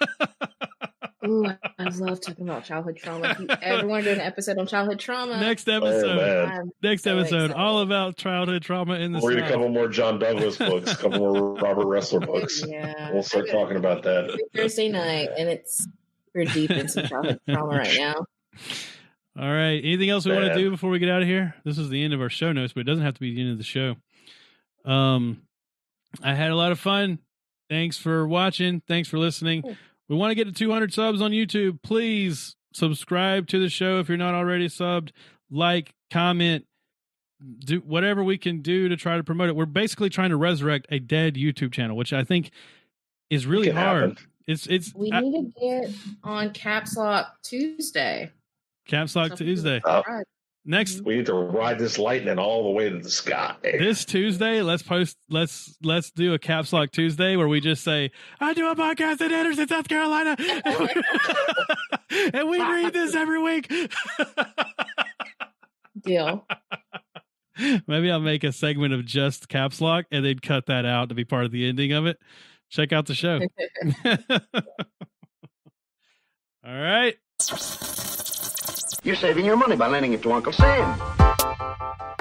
Ooh, I love talking about childhood trauma. If you ever want to do an episode on childhood trauma, Next Oh, episode, man. I'm next so episode, excited. all about childhood trauma in the We'll read a South. couple more John Douglas books, a couple more Robert Ressler books. Yeah, We'll start talking about that. It's Thursday night, and it's we're deep in some childhood trauma right now. All right. Anything else we want to Man. do before we get out of here? This is the end of our show notes, but it doesn't have to be the end of the show. Um, I had a lot of fun. Thanks for watching. Thanks for listening. Cool. We want to get to two hundred subs on YouTube. Please subscribe to the show if you're not already subbed. Like, comment, do whatever we can do to try to promote it. We're basically trying to resurrect a dead YouTube channel, which I think is really It can hard. happen. It's it's We I- need to get on Caps Lock Tuesday. Caps Lock So- Tuesday. Oh. Right. Next We need to ride this lightning all the way to the sky. this Tuesday, let's post let's let's do a Caps Lock Tuesday where we just say, I do a podcast in Anderson, South Carolina. And we read this every week. Deal. Maybe I'll make a segment of just Caps Lock and then cut that out to be part of the ending of it. Check out the show. All right. You're saving your money by lending it to Uncle Sam.